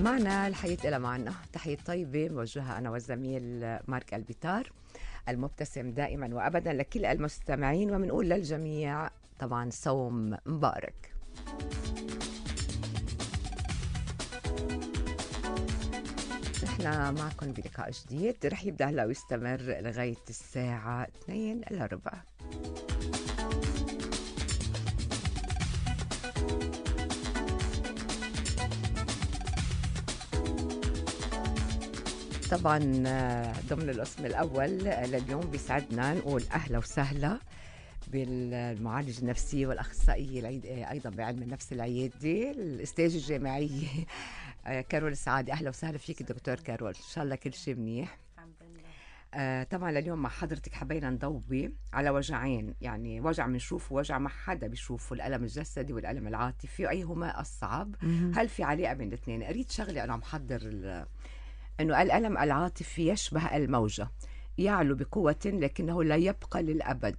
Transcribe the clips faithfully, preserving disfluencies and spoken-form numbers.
معنا الحياة إلى معنا تحية طيبة موجهة أنا والزميل مارك البيتار المبتسم دائما وأبدا لكل المستمعين، ومنقول للجميع طبعا صوم مبارك. نحن معكم بلقاء جديد رح يبدأ هلا ويستمر لغاية الساعة اثنين إلا ربع. طبعا ضمن الاسم الأول لليوم بيسعدنا نقول أهلا وسهلا بالمعالج النفسي والأخصائية العيد أيضا بعلم النفس العيادي الأستاذ الجامعية كارول السعادي. أهلا وسهلا فيك دكتور كارول، إن شاء الله كل شيء منيح. الحمد لله. آه طبعا لليوم مع حضرتك حبينا نضوي على وجعين، يعني وجع بنشوفه ووجع ما حدا بيشوفه، الألم الجسدي والألم العاطفي، أيهما الصعب؟ هل في علاقة بين الاثنين؟ أريد شغلة أنا محضر أنه الألم العاطفي يشبه الموجة يعلو بقوة لكنه لا يبقى للأبد،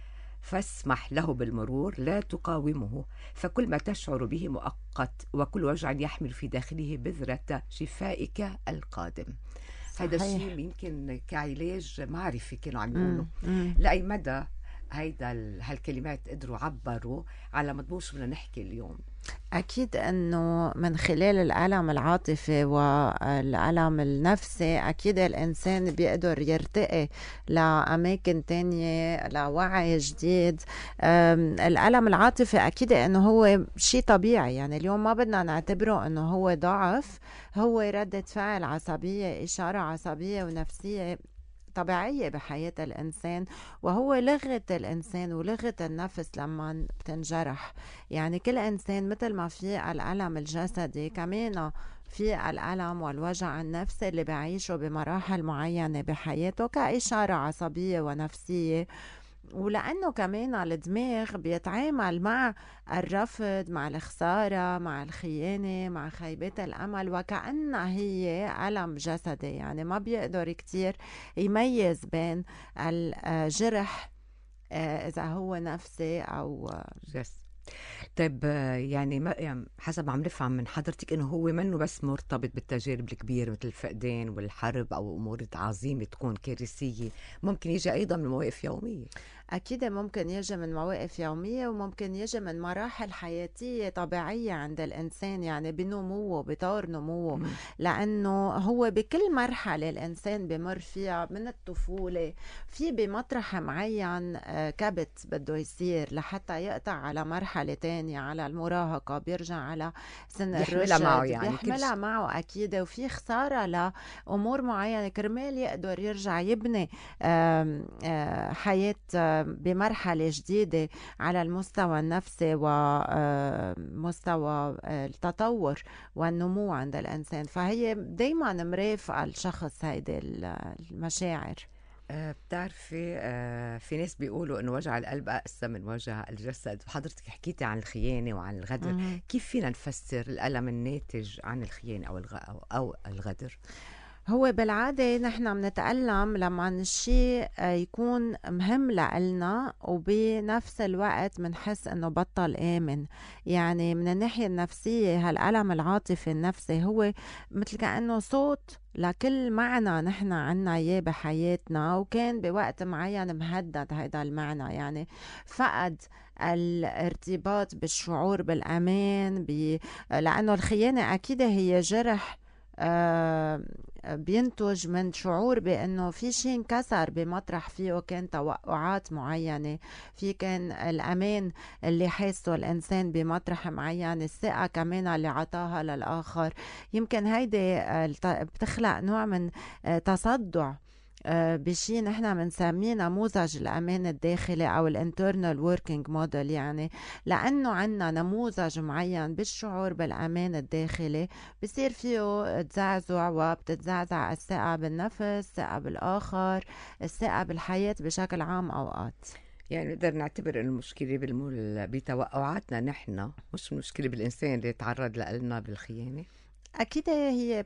فاسمح له بالمرور لا تقاومه، فكل ما تشعر به مؤقت وكل وجع يحمل في داخله بذرة شفائك القادم. هذا الشيء يمكن كعلاج معرفي كانوا عم يقولوا لأي مدى هيدا هالكلمات قدروا عبروا على مطبوش بدنا نحكي اليوم. أكيد أنه من خلال الألم العاطفي والألم النفسي أكيد الإنسان بيقدر يرتقي لأماكن تانية لوعي جديد. الألم العاطفي أكيد أنه هو شيء طبيعي، يعني اليوم ما بدنا نعتبره أنه هو ضعف، هو ردة فعل عصبية، إشارة عصبية ونفسية طبيعية بحياة الإنسان، وهو لغة الإنسان ولغة النفس لما بتنجرح. يعني كل إنسان مثل ما في الألم الجسدي كمان في الألم والوجع النفسي اللي بعيشه بمراحل معينة بحياته كإشارة عصبية ونفسية. ولأنه كمان الدماغ بيتعامل مع الرفض، مع الخسارة، مع الخيانة، مع خيبة الأمل وكأنها هي ألم جسدي، يعني ما بيقدر كتير يميز بين الجرح إذا هو نفسي أو جس. طيب يعني ما يعني حسب ما عم نفهم من حضرتك انه هو منه بس مرتبط بالتجارب الكبيره مثل الفقدان والحرب او امور عظيمه تكون كارثيه، ممكن يجي ايضا من مواقف يوميه. أكيد ممكن يجي من مواقف يومية وممكن يجي من مراحل حياتية طبيعية عند الإنسان، يعني بنموه بطور نموه م. لأنه هو بكل مرحلة الإنسان بمر فيها من الطفولة في بمطرح معين كبت بده يصير لحتى يقطع على مرحلة تانية، على المراهقة بيرجع على سن الرشد معه يعني بيحملها معه أكيد، وفي خسارة لأمور معينة كرمال يقدر يرجع يبني حياة بمرحلة جديدة على المستوى النفسي ومستوى التطور والنمو عند الإنسان. فهي دايما مرافقة الشخص هيدي المشاعر. أه بتعرفي أه في ناس بيقولوا انه وجع القلب اقسى من وجع الجسد، وحضرتك حكيتي عن الخيانه وعن الغدر، م- كيف فينا نفسر الالم الناتج عن الخيانه او الغ... او الغدر؟ هو بالعادة نحن بنتألم لما الشيء يكون مهم لنا وبنفس الوقت منحس انه بطل آمن. يعني من الناحية النفسية هالألم العاطفي النفسي هو مثل كأنه صوت لكل معنى نحن عنا اياه بحياتنا وكان بوقت معين مهدد هيدا المعنى، يعني فقد الارتباط بالشعور بالأمان ب... لأنه الخيانة أكيد هي جرح آه بينتج من شعور بأنه في شيء انكسر بمطرح فيه كان توقعات معينة، في كان الأمان اللي حاسه الإنسان بمطرح معين، الثقة كمان اللي عطاها للآخر. يمكن هيدي بتخلق نوع من تصدع بشي نحن بنسميه نموذج الأمان الداخلي أو الانترنال working model، يعني لأنه عنا نموذج معين بالشعور بالأمان الداخلي بصير فيه تزعزع وبتتزعزع الثقة بالنفس، الثقة بالآخر، الثقة بالحياة بشكل عام. أوقات يعني نقدر نعتبر انه المشكله بالمول بتوقعاتنا نحن، مش مشكله بالإنسان اللي تعرض لنا بالخيانه. أكيد هي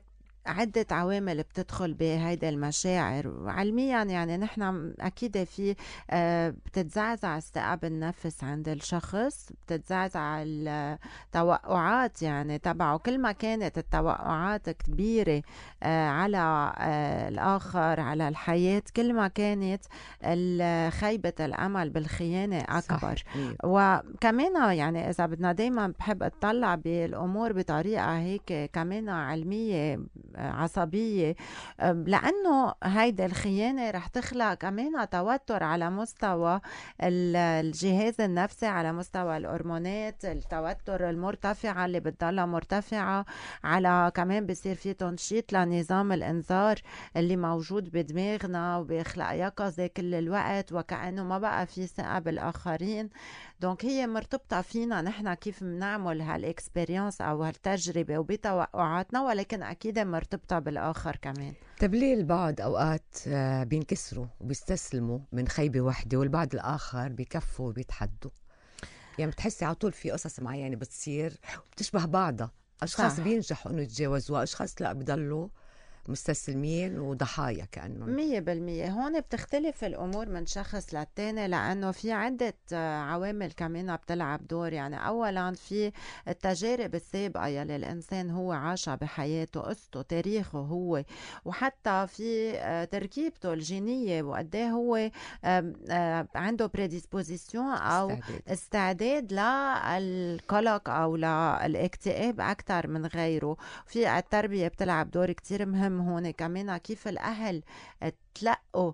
عدة عوامل بتدخل بهيدا المشاعر علميا. يعني نحن أكيد في آه، بتتزعزع استيعاب النفس عند الشخص، بتتزعزع التوقعات يعني تبعه. كل ما كانت التوقعات كبيرة آه، على آه، الآخر، على الحياة، كل ما كانت خيبة الأمل بالخيانة أكبر. صح. مية. وكمان يعني إذا بدنا دايما بحب أطلع بالأمور بطريقة هيك كمان علمية عصبية، لأنه هيدا الخيانة رح تخلق كمان توتر على مستوى الجهاز النفسي، على مستوى الهرمونات، التوتر المرتفعة اللي بتضلها مرتفعة، على كمان بصير في تنشيط لنظام الإنذار اللي موجود بدماغنا وبيخلق يقظة كل الوقت، وكأنه ما بقى في ثقة بالآخرين. دونك هي مرتبطة فينا نحن كيف بنعمل هالاكسبيرينس أو هالتجربة وبتوقعاتنا، ولكن أكيد مرتبطة بالآخر كمان. طب ليه البعض أوقات آه، بينكسروا وبيستسلموا من خيبة واحدة، والبعض الآخر بيكفوا وبيتحدوا؟ يعني بتحسي على طول في قصص معينة بتصير وبتشبه بعضها، أشخاص صح. بينجحوا إنه يتجاوزوها، أشخاص لا بيضلوا مستسلمين وضحايا كأنهم. مية بالمية. هون بتختلف الأمور من شخص للتاني، لأنه في عدة آه، عوامل كمان بتلعب دور. يعني أولا في التجارب السابقة يلي الإنسان هو عاشها بحياته، قصته، تاريخه هو، وحتى في آه، تركيبته الجينية، وقديه هو آم، آه، عنده predisposition أو استعداد. استعداد للقلق أو للاكتئاب أكثر من غيره. في التربية بتلعب دور كتير مهم هون كمان، كيف الأهل تلقوا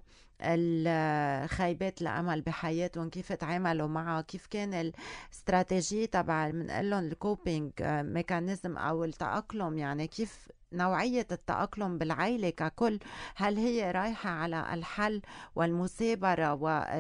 الخيبات الأمل بحياتهم، كيف تعاملوا معها، كيف كان الاستراتيجية تبع منقلهم الكوبينج ميكانيزم أو التأقلم، يعني كيف نوعية التأقلم بالعائلة ككل. هل هي رايحة على الحل والمثابرة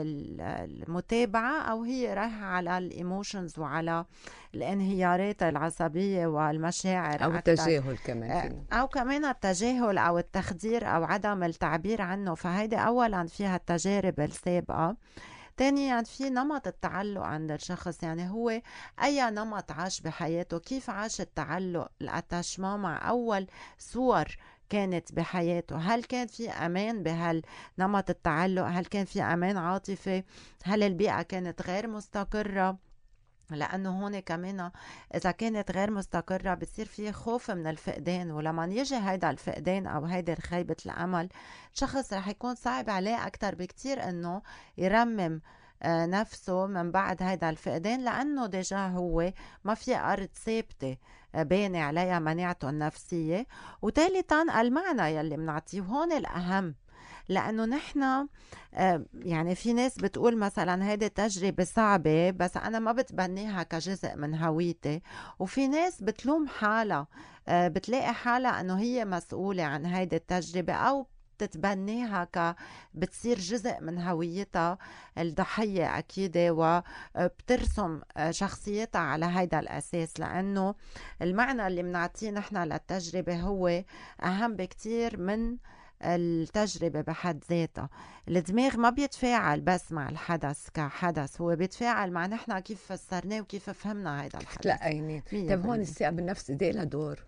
والمتابعة، أو هي رايحة على الإيموشنز وعلى الانهيارات العصبية والمشاعر أو أكتر، التجاهل كمان فينا. أو كمان التجاهل أو التخدير أو عدم التعبير عنه. فهيدي أولا فيها التجارب السابقة. تانيا في نمط التعلق عند الشخص، يعني هو أي نمط عاش بحياته، كيف عاش التعلق الاتاشمون مع أول صور كانت بحياته. هل كان في أمان بهالنمط التعلق؟ هل كان في أمان عاطفي؟ هل البيئة كانت غير مستقرة؟ لأنه هون كمان إذا كانت غير مستقرة بصير في خوف من الفقدان، ولما يجي هيدا الفقدان أو هيدا خيبة الأمل، شخص رح يكون صعب عليه أكتر بكتير إنه يرمم آه، نفسه من بعد هيدا الفقدان، لأنه ديجا هو ما في أرض ثابتة آه، باني عليها مناعته النفسية. وثالثا المعنى يلي منعطيه هون الأهم، لأنه نحن يعني في ناس بتقول مثلا هيدي تجربة صعبة بس أنا ما بتبنيها كجزء من هويتي، وفي ناس بتلوم حالها، بتلاقي حالها أنه هي مسؤولة عن هيدي التجربة، أو بتتبنيها ك بتصير جزء من هويتها الضحية أكيد، وبترسم شخصيتها على هيدا الأساس. لأنه المعنى اللي منعطيه نحن للتجربة هو أهم بكتير من التجربة بحد ذاتها. الدماغ ما بيتفاعل بس مع الحدث كحدث، هو بيتفاعل مع نحن كيف فسرناه وكيف فهمنا هذا الحدث. لا يعني طيب هون الثقة بالنفس قد ايه لها دور؟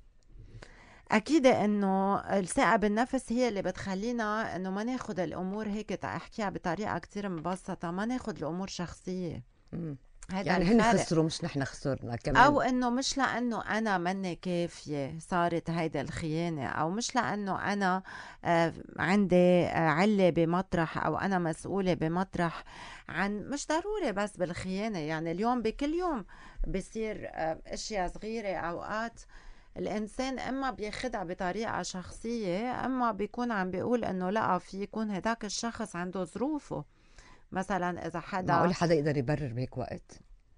أكيد إنه الثقة بالنفس هي اللي بتخلينا إنه ما ناخد الأمور هيك، تحكيها بطريقة كتير مبسطة، ما ناخد الأمور شخصية. مم. يعني هن الفرق. خسروا مش نحن خسرنا كمان، أو إنه مش لأنه أنا مني كافية صارت هيدا الخيانة، أو مش لأنه أنا آه عندي آه علة بمطرح، أو أنا مسؤولة بمطرح عن، مش ضروري بس بالخيانة. يعني اليوم بكل يوم بصير آه أشياء صغيرة أوقات الإنسان إما بياخدها بطريقة شخصية، أما بيكون عم بيقول إنه لا، في يكون هداك الشخص عنده ظروفه. مثلا إذا حدا معقول حدا يقدر يبرر بهيك وقت؟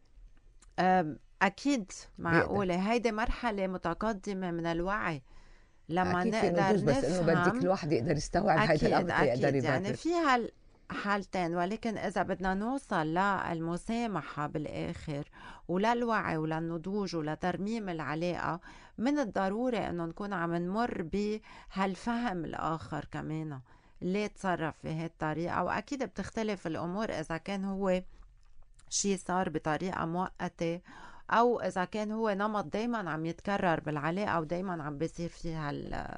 أكيد معقولة. هيدي مرحلة متقدمة من الوعي لما أكيد في نقدر نضوج، بس إنه بدك نفهم. الواحد يقدر يستوعب هيدا أكيد الأمر يقدر أكيد يبرر. يعني في هالحالتين، ولكن إذا بدنا نوصل للمسامحة بالآخر وللوعي وللنضوج ولترميم العلاقة، من الضروري إنه نكون عم نمر بهالفهم الآخر كمان ليه تصرف بهي الطريقة. وأكيد بتختلف الأمور إذا كان هو شيء صار بطريقة مؤقتة، أو إذا كان هو نمط دايما عم يتكرر بالعلاقة ودايما عم بيصير فيها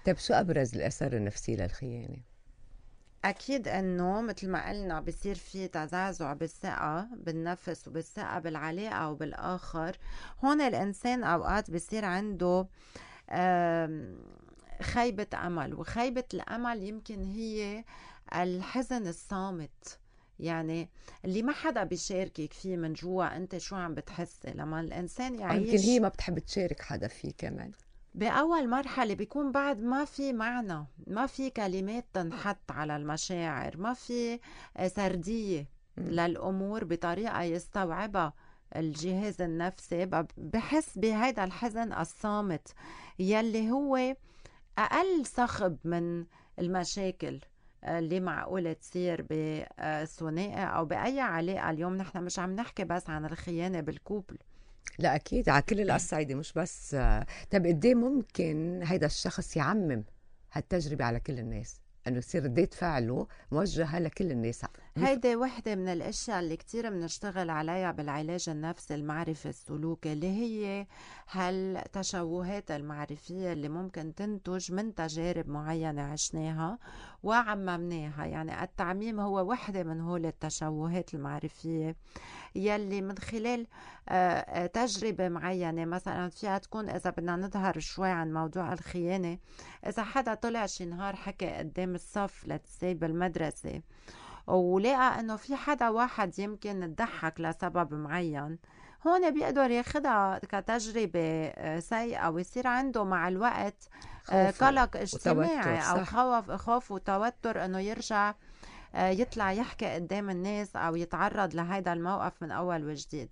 طيب شو أبرز الآثار النفسية للخيانة؟ أكيد إنه مثل ما قلنا بصير في تزعزع بالثقة بالنفس وبالثقة بالعلاقة وبالآخر. هون الإنسان أوقات بصير عنده آم، خيبة أمل، وخيبة الأمل يمكن هي الحزن الصامت، يعني اللي ما حدا بيشاركك فيه من جوا انت شو عم بتحسي لما الإنسان أو يمكن هي يعيش. ما بتحب تشارك حدا فيه كمان. بأول مرحلة بيكون بعد ما في معنى، ما في كلمات تنحط على المشاعر، ما في سردية مم. للأمور بطريقة يستوعبها الجهاز النفسي. ب- بحس بهيدا الحزن الصامت يلي هو أقل صخب من المشاكل اللي معقولة تصير بثنائي أو بأي علاقة. اليوم نحن مش عم نحكي بس عن الخيانة بالكوبل. لا أكيد على كل الأصعدة، مش بس. طب قد إيه ممكن هيدا الشخص يعمم هالتجربة على كل الناس، إنه يصير ردة فعله موجهة لكل الناس؟ هيدي وحدة من الاشياء اللي كتير بنشتغل عليها بالعلاج النفسي المعرفي السلوكي، اللي هي هالتشوهات المعرفية اللي ممكن تنتج من تجارب معينة عشناها وعممناها. يعني التعميم هو وحدة من هول التشوهات المعرفية يلي من خلال آه، تجربة معينة مثلا فيها تكون، إذا بدنا نظهر شوي عن موضوع الخيانة، إذا حدا طلع شي نهار حكى قدام الصف لتسي بالمدرسة ولقى انه في حدا واحد يمكن تضحك لسبب معين، هون بيقدر ياخدها كتجربة آه، سيئة ويصير عنده مع الوقت آه، خوف قلق وتوتر، اجتماعي أو صح. خوف خوف وتوتر إنه يرجع آه، يطلع يحكي قدام الناس أو يتعرض لهيدا الموقف من أول وجديد.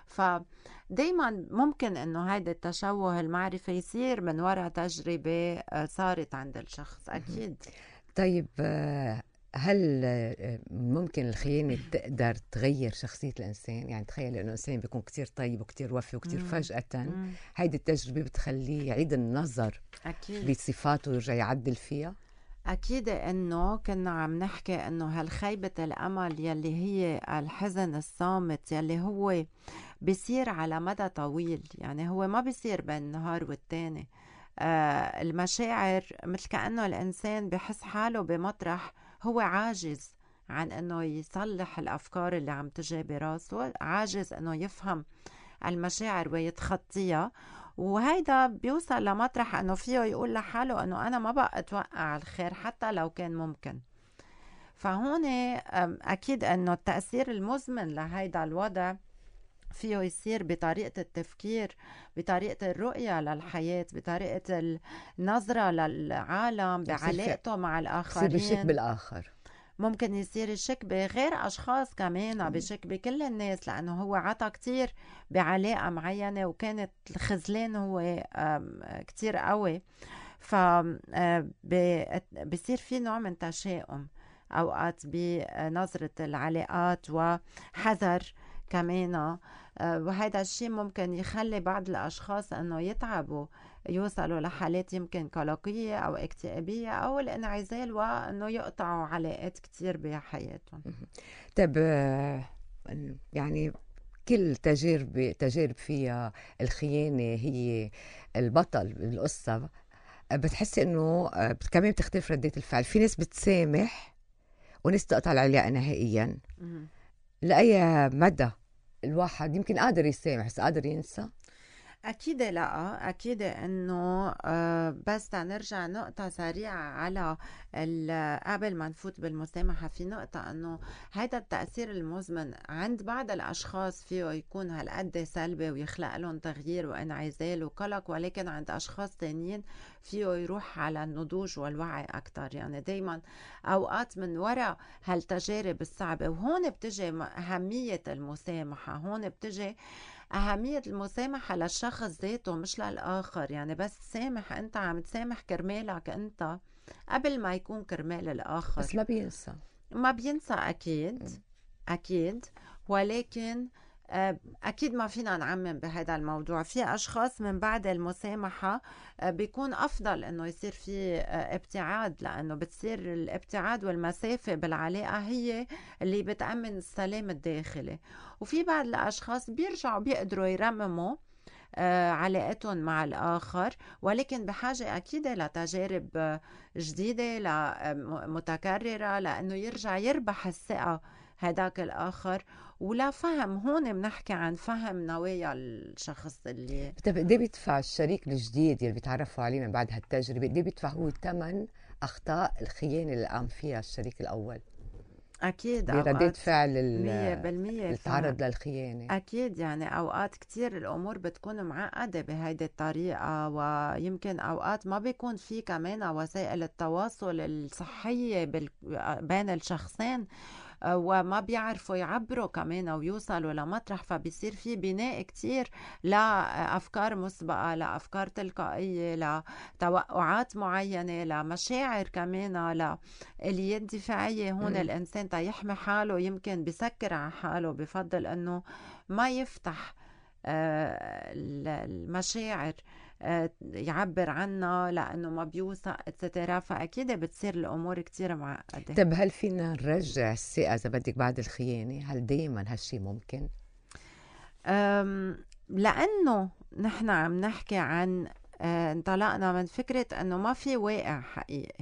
فدايما ممكن إنه هيدا التشوه المعرفي يصير من وراء تجربة آه، صارت عند الشخص. أكيد. طيب آه، هل آه، ممكن الخيانة تقدر تغير شخصية الإنسان؟ يعني تخيل إنه الإنسان بيكون كتير طيب وكتير وفي وكتير مم. فجأة مم. هيدي التجربة بتخليه يعيد النظر أكيد. بصفاته ويرجع يعدل فيها؟ أكيد إنه كنا عم نحكي إنه هالخيبة الأمل يلي هي الحزن الصامت يلي هو بيصير على مدى طويل، يعني هو ما بيصير بين نهار والتاني. آه المشاعر مثل كأنه الإنسان بحس حاله بمطرح هو عاجز عن إنه يصلح الأفكار اللي عم تجي براسه، عاجز إنه يفهم المشاعر ويتخطيها، وهيدا بيوصل لمطرح انه فيه يقول لحاله انه انا ما بقى اتوقع الخير حتى لو كان ممكن. فهون أم، اكيد انه التأثير المزمن لهيدا الوضع فيه يصير بطريقة التفكير، بطريقة الرؤية للحياة، بطريقة النظرة للعالم، بصير في- بعلاقته مع بصير بشك الآخرين. بالآخر. ممكن يصير يشك بغير أشخاص كمان، بشك بكل الناس لأنه هو عطى كتير بعلاقة معينة وكانت الخذلان هو آم، كتير قوي. فبصير في نوع من تشاؤم أوقات بنظرة العلاقات وحذر كمان. آه، وهذا الشيء ممكن يخلي بعض الأشخاص أنه يتعبوا، يوصلوا لحالات يمكن قلقية أو اكتئابية أو الانعزال، وأنه يقطعوا علاقات كتير بحياتهم. طيب آه، يعني كل تجارب تجارب فيها الخيانة هي البطل بالقصة، بتحسي انه آه، كمان بتختلف ردة الفعل. في ناس بتسامح وناس تقطع العلاقة نهائيا. مهم. لأي مدى الواحد يمكن قادر يسامح بس قادر ينسى؟ أكيد لا، أكيد إنه آه، بس نرجع نقطة سريعة على ال- قبل ما نفوت بالمسامحة، في نقطة إنه هيدا التأثير المزمن عند بعض الأشخاص فيه يكون هالقد سلبي ويخلق لهم تغيير وانعزال وقلق، ولكن عند أشخاص تانيين فيه يروح على النضوج والوعي أكتر. يعني دايما أوقات من وراء هالتجارب الصعبة، وهون بتجي أهمية المسامحة، هون بتجي أهمية المسامحة للشخص ذاته مش للآخر. يعني بس سامح، أنت عم تسامح كرمالك أنت قبل ما يكون كرمال الآخر. بس ما بينسى. ما بينسى أكيد. م. أكيد، ولكن آه، أكيد ما فينا نعمم بهذا الموضوع. في أشخاص من بعد المسامحة آه، بيكون أفضل أنه يصير في آه، ابتعاد، لأنه بتصير الابتعاد والمسافة بالعلاقة هي اللي بتأمن السلام الداخلي. وفي بعض الأشخاص بيرجعوا بيقدروا يرمموا آه، علاقتهم مع الآخر، ولكن بحاجة أكيدة لتجارب آه، جديدة ل- آه، م- متكررة لأنه يرجع يربح الثقة هداك الآخر، ولا فهم. هون بنحكي عن فهم نوايا الشخص اللي طب قد ايه بيدفع الشريك الجديد اللي بيتعرفوا عليه من بعد هالتجربة، قد ايه بيدفع هو ثمن أخطاء الخيانة اللي قام فيها الشريك الأول أكيد بردة أوقات فعل مية ال- بالمية اللي تعرض للخيانة؟ أكيد. يعني أوقات كتير الأمور بتكون معقدة بهيدي الطريقة، ويمكن أوقات ما بيكون في كمان وسائل التواصل الصحية بال- بين الشخصين، آه، وما بيعرفوا يعبروا كمان ويوصلوا لمطرح، فبيصير في بناء كتير لأفكار مسبقة، لأفكار تلقائية، لتوقعات معينة، لمشاعر كمان، لآليات دفاعية. هون مم. الإنسان تيحمي حاله يمكن بسكر على حاله، بفضل أنه ما يفتح آه، المشاعر، آه، يعبر عنها لأنه ما بيوثق اتسترا. فأكيد بتصير الأمور كتير معقدة. طب هل فينا نرجع الثقة إذا بدك بعد الخيانة؟ هل دايما هالشي ممكن؟ أم، لأنه نحن عم نحكي عن آه، انطلقنا من فكرة أنه ما في واقع حقيقي،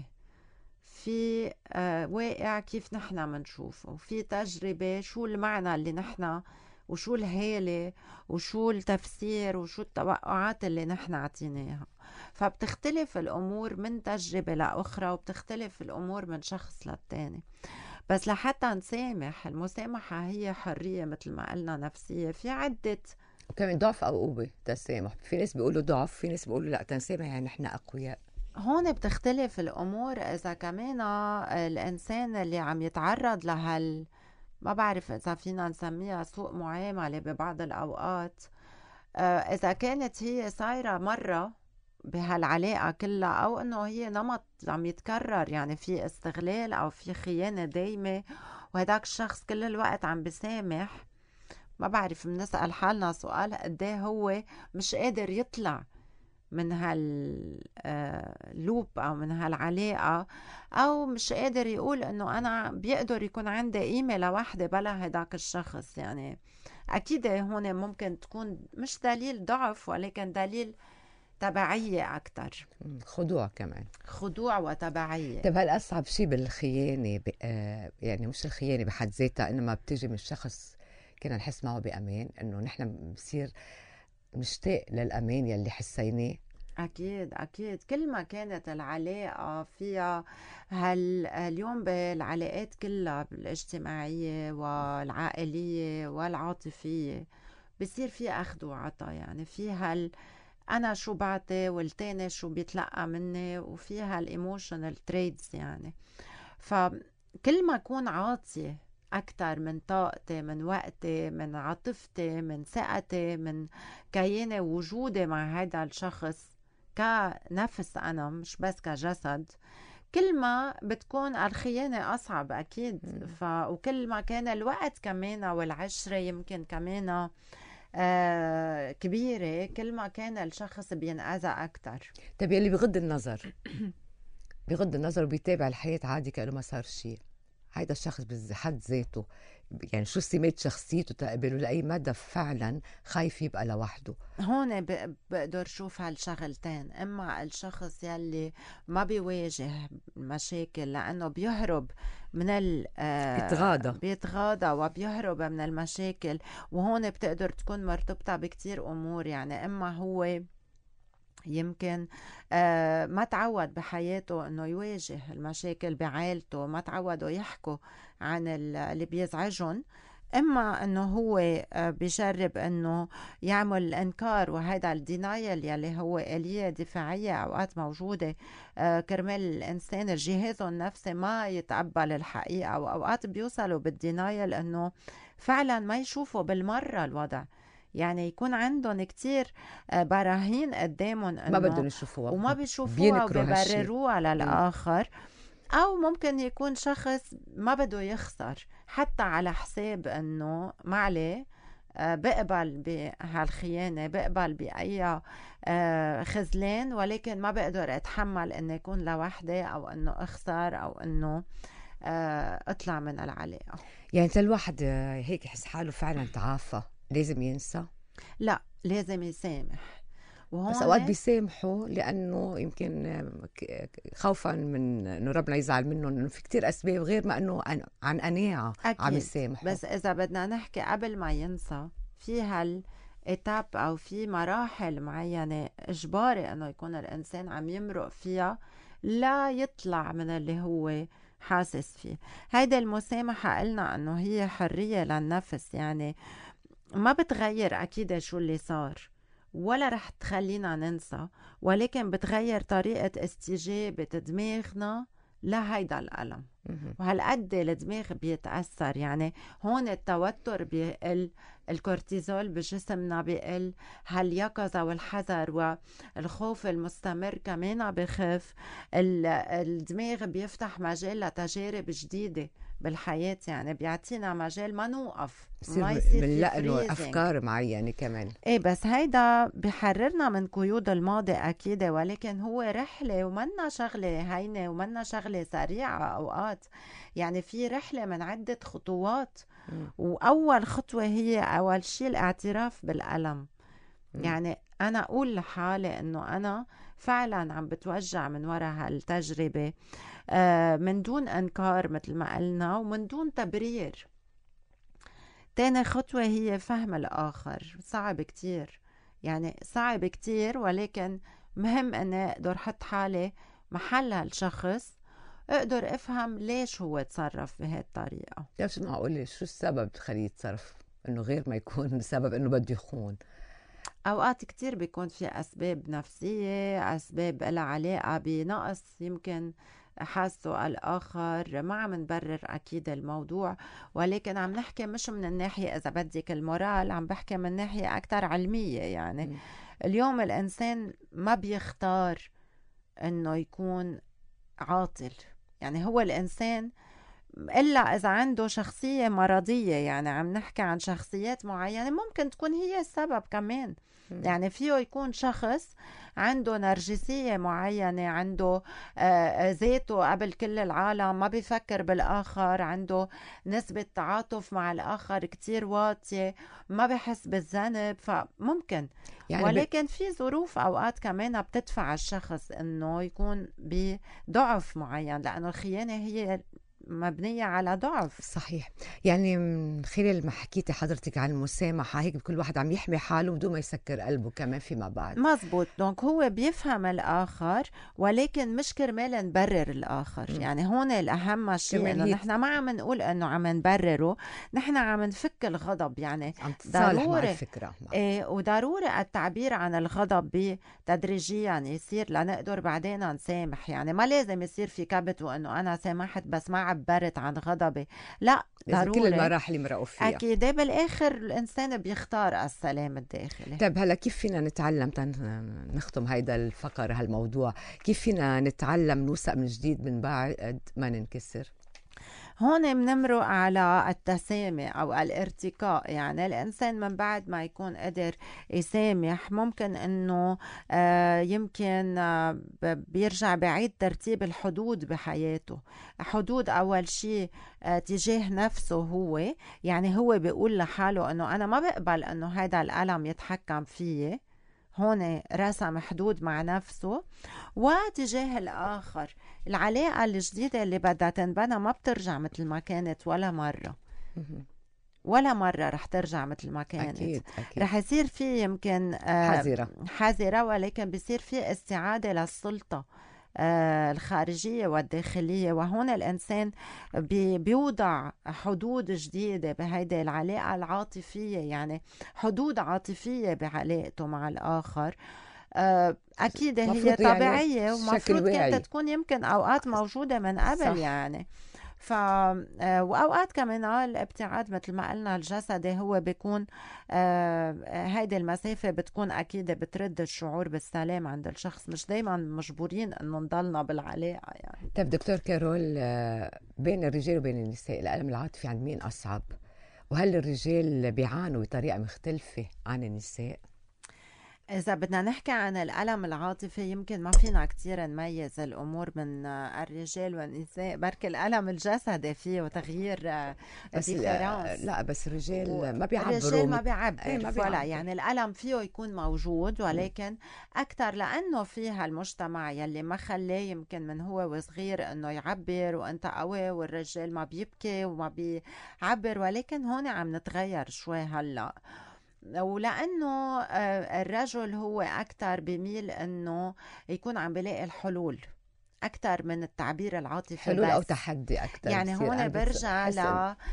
في آه، واقع كيف نحن منشوفه، في تجربة شو المعنى اللي نحن وشو الهالة وشو التفسير وشو التوقعات اللي نحن عطيناها. فبتختلف الأمور من تجربة لأخرى، وبتختلف الأمور من شخص للتاني. بس لحتى نسامح، المسامحة هي حرية مثل ما قلنا نفسية. في عدة وكمان ضعف أو قوة تسامح، في ناس بيقولوا ضعف، في ناس بيقولوا لا تنسامح يعني نحن أقوياء. هون بتختلف الأمور. إذا كمان الإنسان اللي عم يتعرض لهال، ما بعرف إذا فينا نسميها سوء معاملة ببعض الأوقات، آه، إذا كانت هي صايرة مرة بهالعلاقة كلها، أو إنه هي نمط عم يتكرر، يعني في استغلال أو في خيانة دايمة، وهداك الشخص كل الوقت عم بسامح، ما بعرف، بنسأل حالنا سؤال قد ايه هو مش قادر يطلع من هاللوب او من هالعلاقة، او مش قادر يقول انه انا بيقدر يكون عندي قيمة لوحدة بلا هداك الشخص. يعني اكيد هون ممكن تكون مش دليل ضعف، ولكن دليل تبعية اكتر، مم. خضوع كمان. خضوع وتبعية. طب هل أصعب شيء بالخيانة ب... آه يعني مش الخيانة بحد ذاتها، إنما بتيجي من الشخص كنا نحس معه بأمان، إنه نحن بصير نشتاق للأمان يلي حسيناه. أكيد أكيد. كل ما كانت العلاقة فيها هال اليوم بالعلاقات كلها الاجتماعية والعائلية والعاطفية بصير في أخذ وعطا، يعني في هال أنا شو بعطي والتاني شو بيتلقى مني، وفي هالإيموشنال تريدز. يعني فكل ما أكون عاطية أكتر من طاقتي، من وقتي، من عاطفتي، من ثقتي، من كياني وجودي مع هذا الشخص كنفس أنا مش بس كجسد، كل ما بتكون الخيانة أصعب أكيد. ف... وكل ما كان الوقت كمان والعشرة يمكن كمان آه كبيرة، كل ما كان الشخص بينأذى أكتر. طب يلي بغض النظر بغض النظر وبيتابع الحياة عادي كأنه ما صار شيء، هيدا الشخص بحد ذاته يعني شو سمات شخصيته تقبله لأي مدى فعلا خايف يبقى لوحده؟ هون ب- بقدر شوف هالشغلتين. اما الشخص يلي ما بيواجه مشاكل لانه بيهرب من ال آه، بيتغاضى. بيتغاضى وبيهرب من المشاكل، وهون بتقدر تكون مرتبطة بكتير امور. يعني اما هو يمكن آه ما تعود بحياته انه يواجه المشاكل بعائلته، ما تعودوا يحكوا عن ال- اللي بيزعجهم، اما انه هو آه بيجرب انه يعمل انكار، وهذا الدينايل يلي هو آلية دفاعية اوقات موجودة آه كرمال الانسان الجهاز النفسي ما يتقبل الحقيقة، واوقات بيوصلوا بالدينايل انه فعلا ما يشوفوا بالمرة الوضع. يعني يكون عندهم كتير آه، براهين قدامهم ما بدهم انه يشوفوها، وما بيشوفوها بينكروا هالشي. وبيبرروها للآخر. أو ممكن يكون شخص ما بده يخسر حتى على حساب أنه ما عليه، آه، بقبل بهالخيانة، بقبل بأي آه، خذلان، ولكن ما بقدر أتحمل أنه يكون لوحدي أو أنه أخسر أو أنه آه، أطلع من العلاقة. يعني الواحد هيك يحس حاله فعلا تعافى لازم ينسى. لا، لازم يسامح. بس اوقات وهون بيسامحوا لانه يمكن ك- خوفا من انه ربنا يزعل منهم، انه في كتير اسباب غير ما انه عن عن قناعه عم أكيد. يسامحوا. بس إذا بدنا نحكي قبل ما ينسى، في هالإتاب أو في مراحل معينة إجباري إنه يكون الإنسان عم يمرق فيها لا يطلع من اللي هو حاسس فيه. هيدا المسامحة قلنا إنه هي حرية للنفس، يعني ما بتغير أكيد شو اللي صار ولا رح تخلينا ننسى، ولكن بتغير طريقة استجابة دماغنا لهيدا الألم. مهم. وهالقد الدماغ بيتأثر، يعني هون التوتر بيقل، الكورتيزول بجسمنا بيقل، هاليقظة والحذر والخوف المستمر كمان بخف، ال- الدماغ بيفتح مجال لتجارب جديدة بالحياة، يعني بيعطينا مجال ما نوقف، بصير ما يصير في بنلاقي له فريزنج. افكار معينه كمان. ايه بس هيدا بحررنا من قيود الماضي اكيد، ولكن هو رحلة ومنا شغلة هينة ومنا شغلة سريعة اوقات، يعني في رحلة من عدة خطوات. مم. واول خطوة هي اول شيء الاعتراف بالألم. مم. يعني انا اقول لحالي انه انا فعلا عم بتوجع من وراء هالتجربة، آه من دون انكار مثل ما قلنا ومن دون تبرير. تاني خطوة هي فهم الآخر. صعب كتير، يعني صعب كتير، ولكن مهم أني أقدر حط حالي محل هالشخص، أقدر أفهم ليش هو تصرف بهالطريقة. مش معقول شو السبب تخليه يتصرف انه غير ما يكون بسبب انه بده يخون. أوقات كتير بيكون في أسباب نفسية، أسباب لها علاقة بنقص يمكن حاسه الآخر. ما عم نبرر أكيد الموضوع، ولكن عم نحكي مش من الناحية إذا بدك المورال، عم بحكي من ناحية أكتر علمية. يعني مم. اليوم الإنسان ما بيختار إنه يكون عاطل، يعني هو الإنسان إلا إذا عنده شخصية مرضية، يعني عم نحكي عن شخصيات معينة ممكن تكون هي السبب كمان. مم. يعني فيه يكون شخص عنده نرجسية معينة، عنده آه، ذاته قبل كل العالم، ما بيفكر بالآخر، عنده نسبة تعاطف مع الآخر كتير واطية، ما بحس بالذنب، فممكن. يعني ب... ولكن في ظروف أوقات كمان بتدفع الشخص إنه يكون بضعف معين، لأنه الخيانة هي مبنية على ضعف. صحيح. يعني من خلال ما حكيتي حضرتك عن المسامحة هيك كل واحد عم يحمي حاله بدون ما يسكر قلبه كمان فيما بعد. مزبوط. دونك هو بيفهم الآخر، ولكن مش كرمال نبرر الآخر. م. يعني هون الأهم شيء كرمال إنه هي نحن ما عم نقول إنه عم نبرره، نحن عم نفك الغضب. يعني عم تتصالح مع ضروري الفكرة مع. إيه، وضروري التعبير عن الغضب تدريجيا يصير لنقدر بعدين نسامح. يعني ما لازم يصير في كبت وإنه أنا سامحت بس ما عبرت عن غضبي، لا لازم كل ضروري. المراحل يمرقوا فيها. أكيد بالآخر الإنسان بيختار السلام الداخلي. طيب هلا كيف فينا نتعلم تن... نختم هيدا الفقر هالموضوع، كيف فينا نتعلم نوثق من جديد من بعد ما ننكسر؟ هون بنمرق على التسامي أو الارتقاء. يعني الإنسان من بعد ما يكون قدر يسامح ممكن أنه آه يمكن آه ب- بيرجع بعيد ترتيب الحدود بحياته. حدود أول شيء آه تجاه نفسه هو، يعني هو بيقول لحاله أنه أنا ما بقبل أنه هذا الألم يتحكم فيه. هون رسم حدود مع نفسه. وتجاه الآخر، العلاقة الجديدة اللي بدها تنبنى ما بترجع مثل ما كانت ولا مرة، مهم. ولا مرة رح ترجع مثل ما كانت. أكيد أكيد. رح يصير في يمكن آه، حذرة. حذرة، ولكن بيصير في استعادة للسلطة آه، الخارجية والداخلية. وهون الإنسان بي بيوضع حدود جديدة بهيدي العلاقة العاطفية، يعني حدود عاطفية بعلاقته مع الآخر. آه، أكيد هي مفروض يعني طبيعية، بشكل ومفروض كانت واعي. تكون يمكن أوقات موجودة من قبل. صح. يعني ف آه، وأوقات كمان آه، الابتعاد مثل ما قلنا الجسدي هو بيكون آه، هيدي المسافة بتكون أكيد بترد الشعور بالسلام عند الشخص. مش دايما مجبورين إنه نضلنا بالعلاقة يعني. طيب دكتور كارول، آه، بين الرجال وبين النساء الألم العاطفي عند مين أصعب؟ وهل الرجال بيعانوا بطريقة مختلفة عن النساء؟ إذا بدنا نحكي عن الألم العاطفي يمكن ما فينا كتير نميز الأمور من الرجال والنساء، بركي الألم الجسدي فيه تغيير بس ديفيرانس. لا بس الرجال ما الرجال بيعبروا ما مت... بيعبر ايه ما فوالا، بيعبر. يعني الألم فيه يكون موجود ولكن أكتر لأنه فيها المجتمع يلي ما خلاه يمكن من هو وصغير إنه يعبر وأنت قوي، والرجال ما بيبكي وما بيعبر، ولكن هون عم نتغير شوي هلأ. ولأنه آه، الرجل هو أكتر بميل أنه يكون عم بلاقي الحلول أكتر من التعبير العاطفي، حلول او بس تحدي اكثر يعني بصير. هون انا برجع بحس ل إن... آه،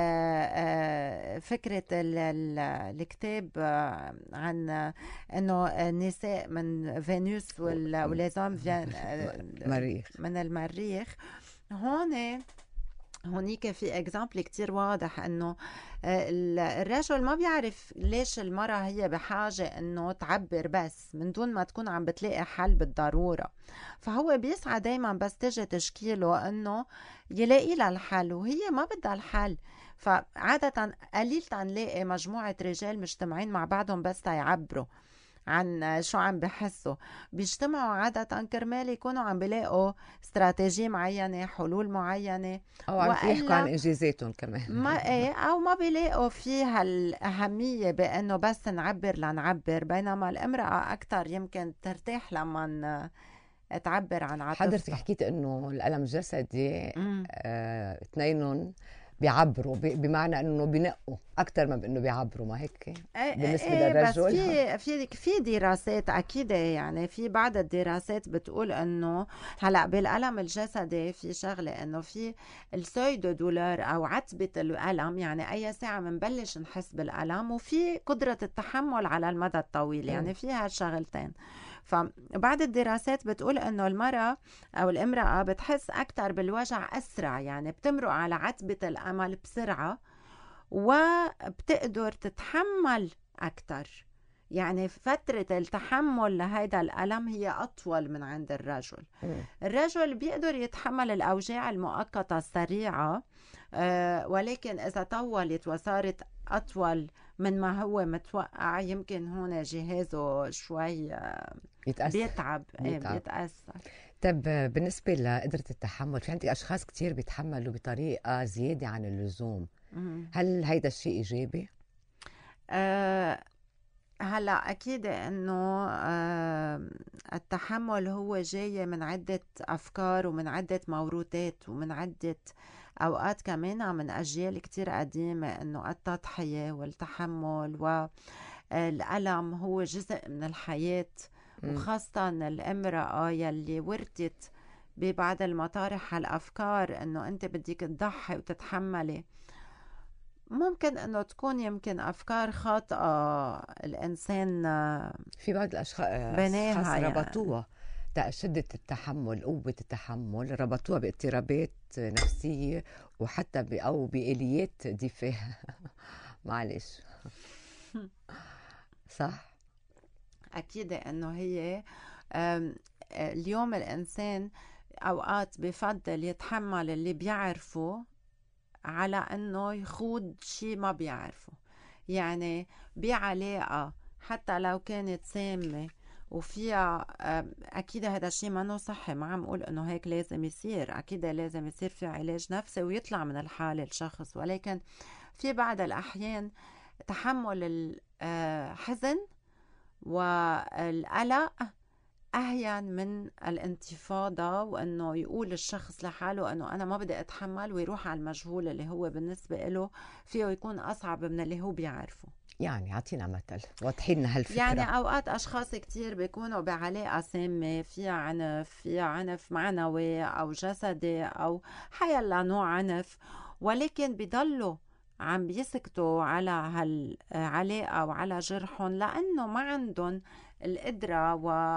آه، فكرة ال- ال- الكتاب آه، عن أنه النساء من فينوس وال- ولازم فين- آه، مريخ. من المريخ. هون هونيك في اكزامبل كتير واضح انه آه، ال- الرجل ما بيعرف ليش المرأة هي بحاجة انه تعبر بس من دون ما تكون عم بتلاقي حل بالضرورة، فهو بيسعى دايما بس تجي تشكيله انه يلاقي لها الحل وهي ما بدها الحل. فعادة قليل تنلاقي مجموعة رجال مجتمعين مع بعضهم بس تيعبروا عن شو عم بحسوا، بيجتمعوا عادة كرمال يكونوا عم بيلاقوا استراتيجية معينة، حلول معينة، او عم يحكوا عن وإلا انجازاتهم كمان. ما ايه او ما بيلاقوا فيها الأهمية بأنه بس نعبر لنعبر، بينما الامرأة أكتر يمكن ترتاح لما ن- تعبر عن حضرتك عاطفتها. حكيت انه الالم الجسدي امم آه، اثنينهم بيعبروا ب- بمعنى انه بينقوا اكثر ما بانه بيعبروا، ما هيك ايه بالنسبه ايه بس للرجل؟ في في في دراسات اكيد، يعني في بعض الدراسات بتقول انه هلا بالالم الجسدي في شغله انه في السوي دو دولار او عتبه الالم، يعني اي ساعه بنبلش نحس بالالم، وفي قدره التحمل على المدى الطويل، يعني في هالشغلتين. فبعض الدراسات بتقول انه المرأة او الامرأة بتحس اكثر بالوجع اسرع، يعني بتمرق على عتبة الامل بسرعة وبتقدر تتحمل أكتر، يعني فترة التحمل لهيدا الألم هي أطول من عند الرجل. مم. الرجل بيقدر يتحمل الأوجاع المؤقتة السريعة، آه، ولكن إذا طولت وصارت أطول من ما هو متوقع يمكن هون جهازه شوي آه، يتأثر. بيتعب إيه، بيتعب. بيتأثر. طب بالنسبة لقدرة التحمل، في عندك أشخاص كتير بيتحملوا بطريقة زيادة عن اللزوم، مم. هل هيدا الشيء إيجابي؟ آه، هلا اكيد انه آه، التحمل هو جاي من عدة افكار ومن عدة موروثات ومن عدة اوقات كمان من اجيال كتير قديمة، انه التضحية والتحمل والألم هو جزء من الحياة، مم. وخاصة الامرأة يلي ورثت ببعض المطارح هالافكار انه انت بدك تضحي وتتحملي. ممكن انه تكون يمكن افكار خاطئة الانسان في بعض الأشخاص بناها، يعني ربطوها تا شدة التحمل، قوة التحمل، ربطوها باضطرابات نفسية وحتى ب... أو بآليات دفاع. معلش. صح؟ اكيد انه هي أم، اليوم الانسان اوقات بفضل يتحمل اللي بيعرفه على انه يخوض شيء ما بيعرفه، يعني بعلاقة حتى لو كانت سامة وفيها أم، اكيد هذا الشيء ما صحي، ما عم اقول انه هيك لازم يصير، اكيد لازم يصير في علاج نفسي ويطلع من الحالة الشخص، ولكن في بعض الاحيان تحمل الحزن والقلق أهين من الانتفاضة، وأنه يقول الشخص لحاله أنه أنا ما بدي أتحمل ويروح على المجهول اللي هو بالنسبة له فيه يكون أصعب من اللي هو بيعرفه. يعني عطينا مثل، وضحي لنا هالفكرة. يعني أوقات أشخاص كتير بيكونوا بعلاقة سامة فيها عنف، فيها عنف معنوي أو جسدي أو حيلا نوع عنف، ولكن بيضلوا عم بيسكتوا على هالعلاقة وعلى جرحهم لأنه ما عندهم القدرة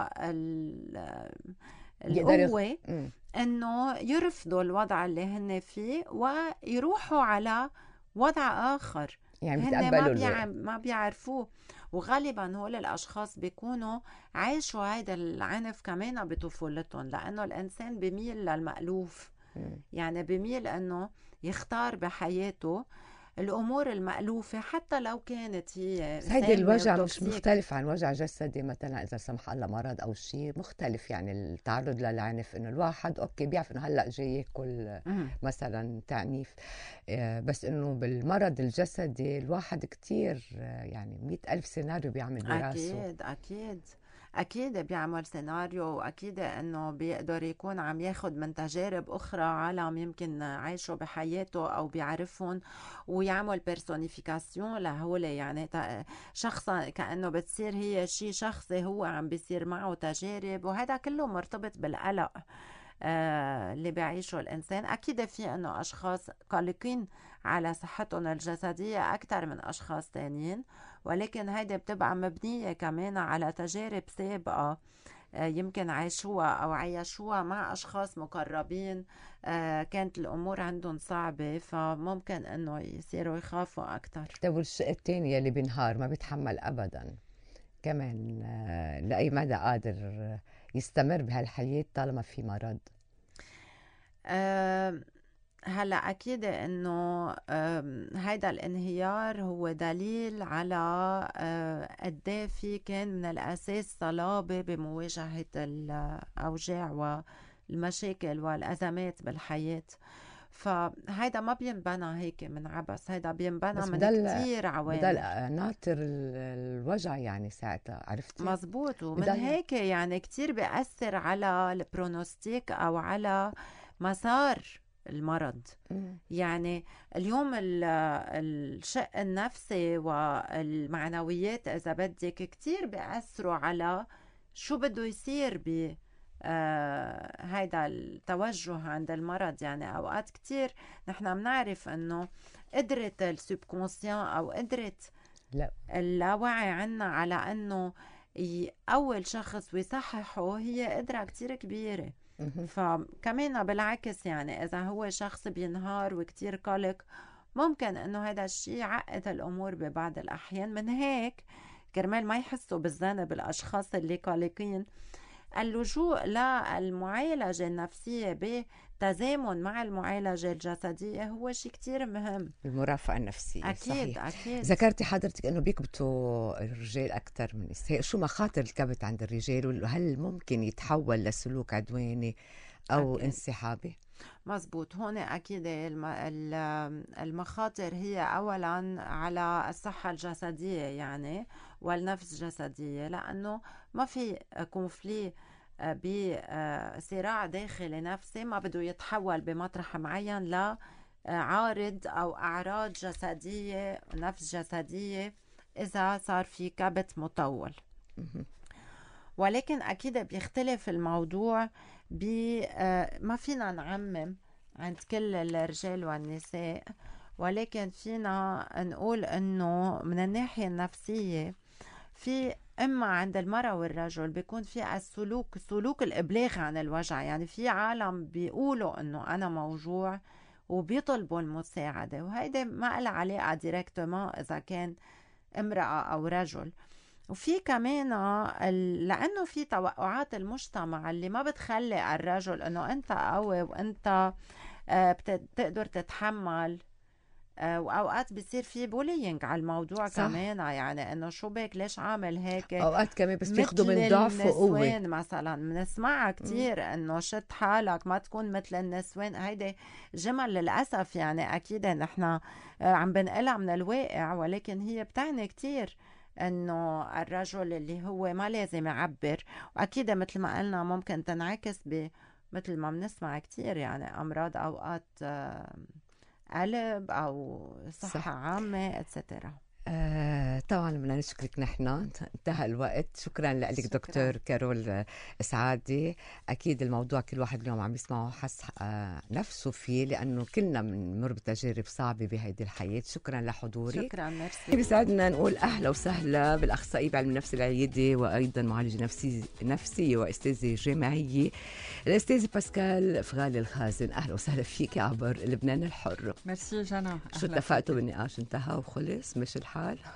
والقوة انه يرفضوا الوضع اللي هن فيه ويروحوا على وضع اخر يعني هن ما, بيع... ما بيعرفوه. وغالبا هول الاشخاص بيكونوا عايشوا هيدا العنف كمان بطفولتهم، لانه الانسان بيميل للمألوف، يعني بيميل انه يختار بحياته الأمور المألوفة حتى لو كانت هي بس هيدي سامة الوجع مش وتوكسيك. مختلف عن وجع جسدي مثلا إذا سمح الله مرض أو شيء مختلف، يعني التعرض للعنف إنه الواحد أوكي بيعرف إنه هلأ جاي ياكل مم. مثلا تعنيف، آه، بس إنه بالمرض الجسدي الواحد كتير آه، يعني مئة ألف سيناريو بيعمل براسه. أكيد أكيد أكيد بيعمل سيناريو، وأكيد إنه بيقدر يكون عم ياخد من تجارب أخرى عالم يمكن عايشوا بحياته أو بيعرفهم، ويعمل بيرسونيفيكاسيون لهول، يعني تا- شخصا كأنه بتصير هي شيء شخصي هو عم بيصير معه تجارب، وهذا كله مرتبط بالقلق آه، اللي بيعيشه الإنسان. أكيد في إنه أشخاص قلقين على صحتهم الجسدية أكثر من أشخاص تانيين، ولكن هيدي بتبقى مبنية كمان على تجارب سابقة آه، يمكن عاشوها أو عيشوها مع أشخاص مقربين، آه، كانت الأمور عندهم صعبة، فممكن إنه يصيروا يخافوا أكتر. طيب والشق التاني اللي بينهار ما بيتحمل أبدا كمان، آه، لأي مدى قادر آه، يستمر بهالحياة طالما في مرض؟ آه، هلا اكيد انه آم، هيدا الانهيار هو دليل على آه، قد ايه في كان من الاساس صلابه بمواجهه الاوجاع والمشاكل والازمات بالحياه. فهيدا ما بينبنى هيك من عبس، هيدا بينبنى بس من بضل كتير بضل عوامل. ناطر ال- الوجع يعني ساعتها، عرفتي؟ مزبوط، ومن بضل هيك يعني كتير بيأثر على البرونوستيك أو على مسار المرض. مم. يعني اليوم ال- الشق النفسي والمعنويات إذا بدك كتير بيأثروا على شو بده يصير ب آه هيدا التوجه عند المرض. يعني أوقات كتير نحن بنعرف أنه قدرة السبكونسيان أو قدرة لا اللاوعي عنا على أنه ي- أول شخص ويصححه هي قدرة كتير كبيرة. مهم. فكمان بالعكس، يعني إذا هو شخص بينهار وكتير قلق، ممكن إنه هذا الشيء يعقد الأمور ببعض الأحيان. من هيك كرمال ما يحسوا بالذنب بالأشخاص اللي قلقين، اللجوء للمعالجة النفسية بتزامن مع المعالجة الجسدية هو شيء كتير مهم. المرافقة النفسية. أكيد صحيح. أكيد. ذكرتي حضرتك انه بيكبتوا الرجال اكثر من النساء، شو مخاطر الكبت عند الرجال، وهل ممكن يتحول لسلوك عدواني او أكيد. انسحابي؟ مزبوط. هون أكيد الم- ال- المخاطر هي أولا على الصحة الجسدية يعني والنفس الجسدية، لأنه ما في كونفلي بصراع داخلي نفسي ما بده يتحول بمطرح معين لعارض أو أعراض جسدية نفس جسدية إذا صار في كبت مطول. مهم. ولكن أكيد بيختلف الموضوع ب آه، ما فينا نعمم عند كل الرجال والنساء، ولكن فينا نقول إنه من الناحية النفسية في إما عند المرأة والرجل بيكون في السلوك سلوك الإبلاغ عن الوجع. يعني في عالم بيقولوا إنه أنا موجوع وبيطلبوا المساعدة، وهيدا ما لها علاقة ديريكتومون إذا كان امرأة أو رجل. وفي كمان ال- لأنه في توقعات المجتمع اللي ما بتخلي الرجل أنه أنت قوي وأنت آه، بت- بتقدر تتحمل، آه، وأوقات بيصير في بولينج على الموضوع صح. كمان، يعني أنه شو بك ليش عامل هيك، اوقات كمان بس بياخدوا مثل من ضعف وقوة. النسوان مثلا بنسمعها كتير انه شد حالك ما تكون مثل النسوان. هيدي جمل للأسف يعني اكيد نحن آه، عم بنقلها من الواقع، ولكن هي بتعني كتير انه الرجل اللي هو ما لازم يعبر. واكيد مثل ما قلنا ممكن تنعكس ب مثل ما بنسمع كتير يعني امراض اوقات آه، قلب او صحة صح. عامة اتسترا. آه طبعا بدنا نشكرك، نحن انتهى الوقت. شكرا لك شكراً. دكتور كارول آه، سعادي. اكيد الموضوع كل واحد اليوم عم يسمعه حس آه نفسه فيه، لانه كلنا بنمر بتجارب صعبه بهيدي الحياه. شكرا لحضورك. شكرا ميرسي. بيسعدنا نقول اهلا وسهلا بالاخصائي بعلم النفس العياده وايضا معالجه نفسي نفسيه واستاذه جامعيه الاستاذه باسكال فغالي الخازن. اهلا وسهلا فيك عبر لبنان الحر. ميرسي جانا. شو اتفقتوا بالنقاش؟ انتهى وخلص مش الحال؟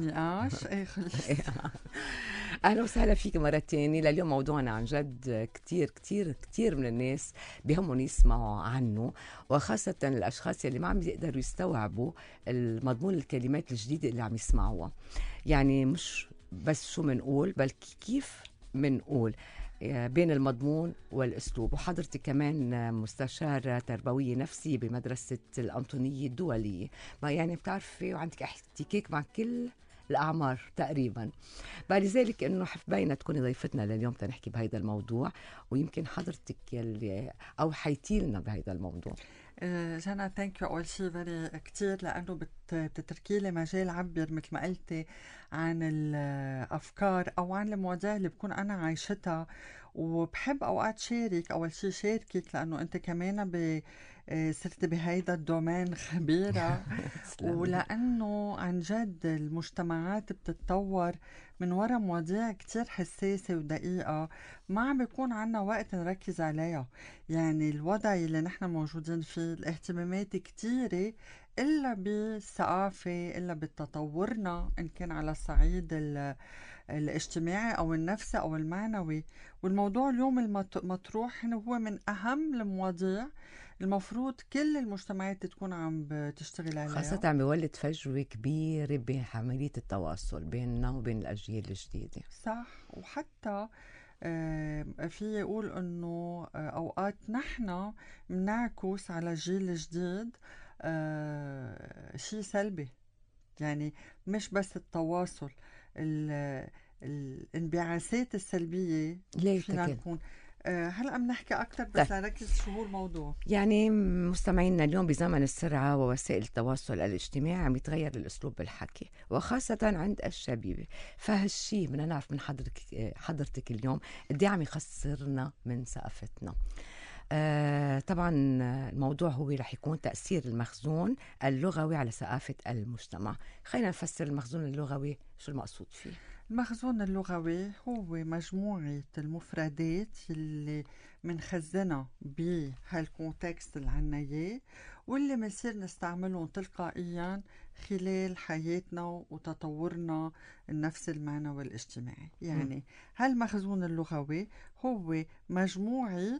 النقاش. ايه خلص. أهلا وسهلا فيك مرة تانية. لليوم موضوعنا عن جد كتير كتير كتير من الناس بيهمهم يسمعوا عنه، وخاصة الأشخاص اللي ما عم يقدروا يستوعبوا المضمون الكلمات الجديدة اللي عم يسمعوها. يعني مش بس شو منقول، بل كيف منقول بين المضمون والأسلوب. وحضرتك كمان مستشارة تربوية نفسية بمدرسة الأنطونية الدولية، ما يعني بتعرفي وعندك احتكاك مع كل الأعمار تقريبا. فلذلك إنه حبينا تكوني ضيفتنا لليوم تنحكي بهذا الموضوع، ويمكن حضرتك يلي أوحيتي لنا بهذا الموضوع. جانا ثانك يو اول شيء فيري كثير، لانه بتتركي لي مجال عبر مثل ما قلتي عن الافكار او عن المواضيع اللي بكون انا عايشتها، وبحب اوقات شارك. اول شيء شاركك لانه انت كمان ب صرت بهيدا الدومين خبيرة، ولأنه عن جد المجتمعات بتتطور من وراء مواضيع كتير حساسة ودقيقة، ما عم بيكون عنا وقت نركز عليها. يعني الوضع اللي نحن موجودين فيه، الاهتمامات كتيرة إلا بالثقافة إلا بالتطورنا، إن كان على الصعيد الاجتماعي أو النفسي أو المعنوي. والموضوع اليوم المطروح هو من أهم المواضيع المفروض كل المجتمعات تكون عم بتشتغل عليها، خاصة عم بيولد فجوة كبيرة بين عملية التواصل بيننا وبين الأجيال الجديدة. صح. وحتى آه في يقول انه آه اوقات نحن منعكس على الجيل الجديد آه شيء سلبي. يعني مش بس التواصل، الانبعاثات السلبية فينا نكون. هلأ بنحكي أكتر بس لنركز شو هو الموضوع. يعني مستمعينا، اليوم بزمن السرعة ووسائل التواصل الاجتماعي عم يتغير الأسلوب بالحكي، وخاصة عند الشبيبة. فهالشي بدنا نعرف من حضرتك حضرتك اليوم قد عم يخسرنا من ثقافتنا. آه طبعا الموضوع هو رح يكون تأثير المخزون اللغوي على ثقافة المجتمع. خلينا نفسر المخزون اللغوي شو المقصود فيه. المخزون اللغوي هو مجموعة المفردات اللي منخزنها بهالكونتكست اللي عنا اياه، واللي منصير نستعملهم تلقائيا خلال حياتنا وتطورنا النفسي المعنوي والاجتماعي. يعني هالمخزون اللغوي هو مجموعة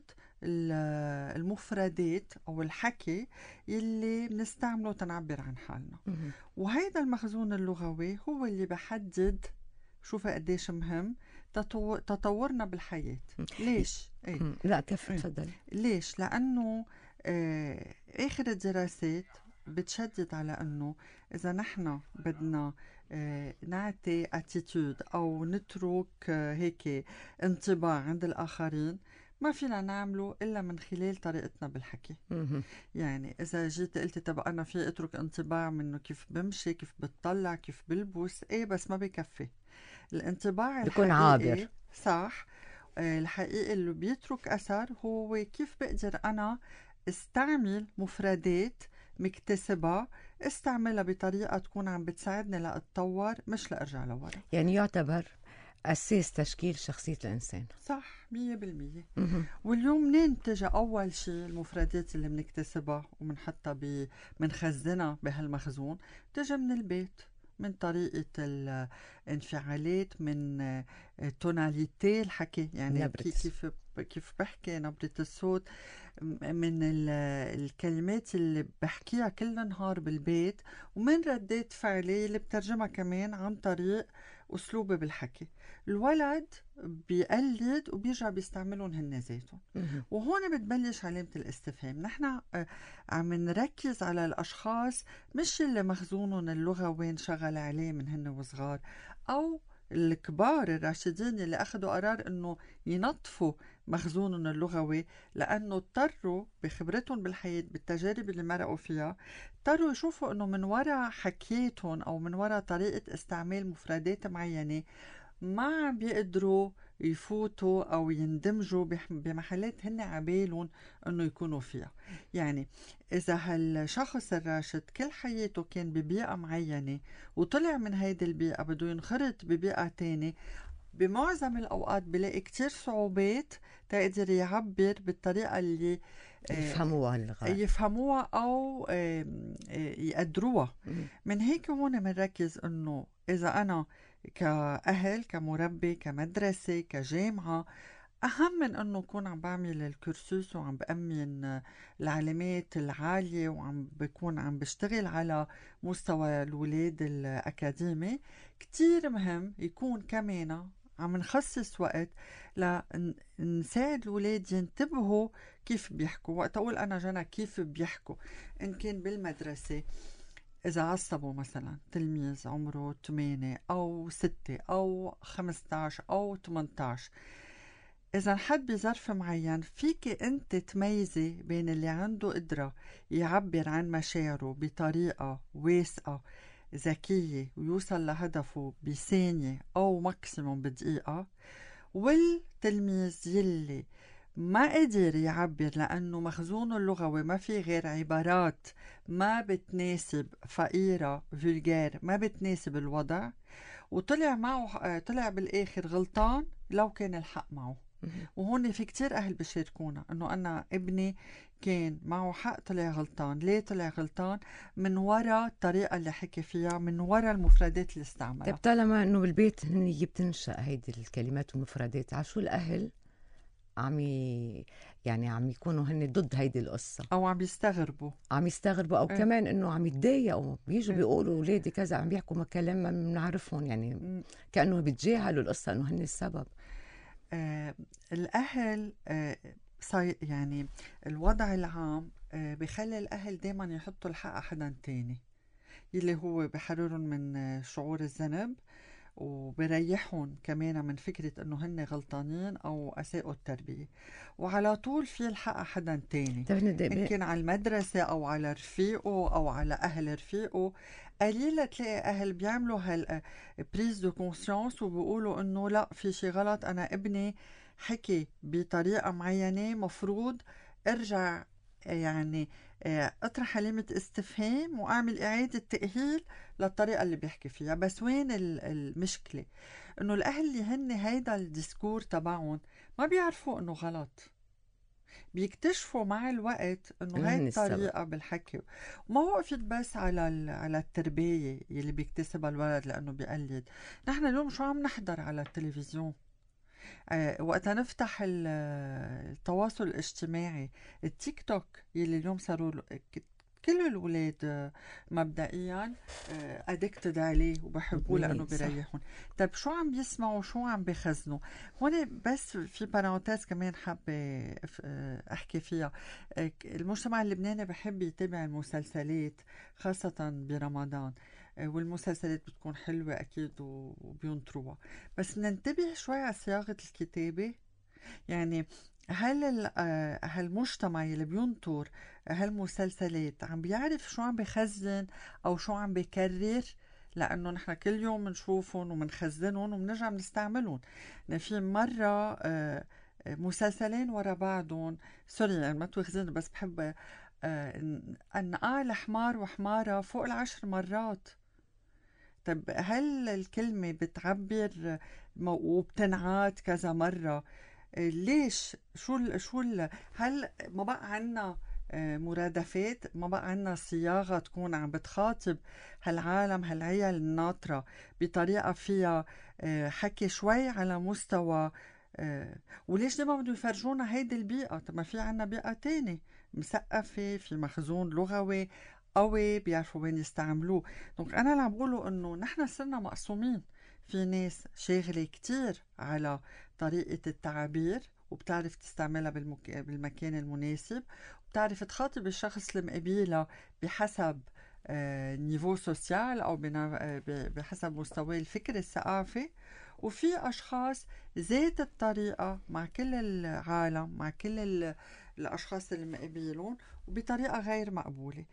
المفردات أو الحكي اللي بنستعمله تنعبر عن حالنا. وهيدا المخزون اللغوي هو اللي بحدد شوف قديش مهم تطو... تطورنا بالحياة. ليش؟ ايه؟ لا كيف تفضل. ليش؟ لأنه آه آخر الدراسات بتشدد على أنه إذا نحن بدنا آه نعطي اتيتود أو نترك آه هيك انطباع عند الآخرين، ما فينا نعمله إلا من خلال طريقتنا بالحكي. يعني إذا جيت قلت طب أنا في أترك انطباع منه كيف بمشي، كيف بتطلع، كيف بلبس، إيه بس ما بكفي. الانطباع بيكون عابر. صح. آه الحقيقي اللي بيترك أثر هو كيف بقدر أنا استعمل مفردات مكتسبة، استعملها بطريقة تكون عم بتساعدني لأتطور مش لأرجع لورا. يعني يعتبر أساس تشكيل شخصية الإنسان. صح مية بالمية. واليوم ننتج أول شيء المفردات اللي بنكتسبها ومنحطها بمنخزنها بهالمخزون تجي من البيت، من طريقة الانفعالات، من توناليتي الحكي، يعني كيف كيف بحكي، نبرة الصوت، من الكلمات اللي بحكيها كل نهار بالبيت، ومن ردات فعلي اللي بترجمها كمان عن طريق أسلوبي بالحكي. الولد بيقلد وبيرجع بيستعملهم هن ذاتهم. وهون بتبلش علامة الاستفهام. نحن عم نركز على الأشخاص مش اللي مخزونهم اللغوي انشغل عليه من هن وصغار، أو الكبار الراشدين اللي أخذوا قرار أنه ينطفوا مخزونهم اللغوي، لأنه اضطروا بخبرتهم بالحياة بالتجارب اللي مرقوا فيها، اضطروا يشوفوا أنه من وراء حكيتهم أو من وراء طريقة استعمال مفردات معينة ما بيقدروا يفوتوا أو يندمجوا بمحلات هن عبالهم أنه يكونوا فيها. يعني إذا هالشخص الراشد كل حياته كان ببيئة معينة وطلع من هيدي البيئة بده ينخرط ببيئة تاني، بمعظم الأوقات بلاقي كتير صعوبات تقدر يعبر بالطريقة اللي يفهموها اللغة يفهموها أو يقدروها. من هيك هون منركز أنه إذا أنا كأهل كمربي كمدرسة كجامعة أهم من أنه أكون عم بعمل الكورسوس وعم بأمن العلامات العالية وعم بكون عم بشتغل على مستوى الولاد الأكاديمي، كتير مهم يكون كمان عم نخصص وقت لنساعد الولاد ينتبهوا كيف بيحكوا. وقت أقول أنا جانا كيف بيحكوا، إن كان بالمدرسة إذا عصبوا مثلا تلميذ عمره ثمانية أو ستة أو خمسة عشر أو ثمانية عشر، إذا حد بظرف معين فيك أنت تميزي بين اللي عنده قدرة يعبر عن مشاعره بطريقة واثقة ذكية ويوصل لهدفه بثانية أو ماكسيموم بدقيقة، والتلميذ يلي ما قدر يعبر لأنه مخزونه اللغوي ما في غير عبارات ما بتناسب، فقيرة فولجير ما بتناسب الوضع، وطلع معه طلع بالآخر غلطان لو كان الحق معه. وهون في كتير أهل بيشاركونا أنه أنا ابني كان معه حق طلع غلطان. ليه طلع غلطان؟ من وراء الطريقة اللي حكي فيها، من وراء المفردات اللي استعملها. طيب طالما أنه بالبيت هني بتنشأ هيدي الكلمات والمفردات، عشو الأهل عم ي... يعني عم يكونوا هن ضد هيدي القصة أو عم يستغربوا عم يستغربوا أو ايه. كمان إنه عم يتضايقوا، بيجوا ايه. بيقولوا ولادي كذا عم بيحكوا كلام ما بنعرفهم، يعني م. كأنه بيتجاهلوا القصة إنه هن السبب. آه الأهل آه صي... يعني الوضع العام آه بخلي الأهل دايما يحطوا الحق حدا تاني، يلي هو بحررهم من آه شعور الذنب، وبريحهم كمان من فكرة انه هن غلطانين او اساءوا التربية، وعلى طول في الحق حدا تاني، ان كان على المدرسة او على رفيقه او على اهل رفيقه. قليل تلاقي اهل بيعملوا هال بريز دو كونسيونس وبيقولوا انه لا في شي غلط، انا ابني حكي بطريقة معينة مفروض ارجع يعني اطرح علامة استفهام واعمل اعادة تأهيل للطريقة اللي بيحكي فيها. بس وين المشكلة؟ انه الاهل اللي هن هيدا الديسكور تبعهم ما بيعرفوا انه غلط، بيكتشفوا مع الوقت انه هاي الطريقة بالحكي. وما وقفت بس على على التربية يلي بيكتسبها الولد لانه بيقلد. نحن اليوم شو عم نحضر على التلفزيون؟ آه وقتا نفتح التواصل الاجتماعي، التيك توك يلي اليوم صاروا كل الولاد مبدئيا ادكتد عليه وبحبوه لانه بيريحون. طيب شو عم بيسمعوا، شو عم بيخزنوا؟ هون بس في بارانتيز كمان حابه احكي فيها. المجتمع اللبناني بحب يتابع المسلسلات خاصه برمضان، والمسلسلات بتكون حلوه اكيد وبينطروها، بس ننتبه شوي على صياغه الكتابه. يعني هل هالمجتمع اللي بينطر هالمسلسلات عم بيعرف شو عم بيخزن او شو عم بيكرر؟ لانه نحن كل يوم بنشوفهم وبنخزنهم وبنرجع بنستعملهم. في مره مسلسلين ورا بعضهم، سوري يعني ما تواخذيني بس بحب ان قال حمار وحماره فوق العشر مرات. طب هل الكلمه بتعبر وبتنعاد كذا مره؟ ليش؟ شو ال شو ال هل ما بقى عنا مرادفات؟ ما بقى عنا صياغة تكون عم بتخاطب هالعالم هالعيال الناطرة بطريقة فيها حكي شوي على مستوى؟ وليش دايما بدهم يفرجونا هيدي البيئة؟ طب ما في عنا بيئة تاني مسقفة، في مخزون لغوي قوي بيعرفوا وين يستعملوه. دونك أنا اللي عم بقوله إنه نحن صرنا مقسومين. في ناس شاغلة كتير على طريقة التعابير وبتعرف تستعملها بالمك... بالمكان المناسب، وبتعرف تخاطب الشخص المقابلها بحسب آه نيفو سوسيال أو بنا... آه بحسب مستوى الفكر الثقافي. وفي أشخاص ذات الطريقة مع كل العالم، مع كل ال... الأشخاص المقابلون وبطريقة غير مقبولة.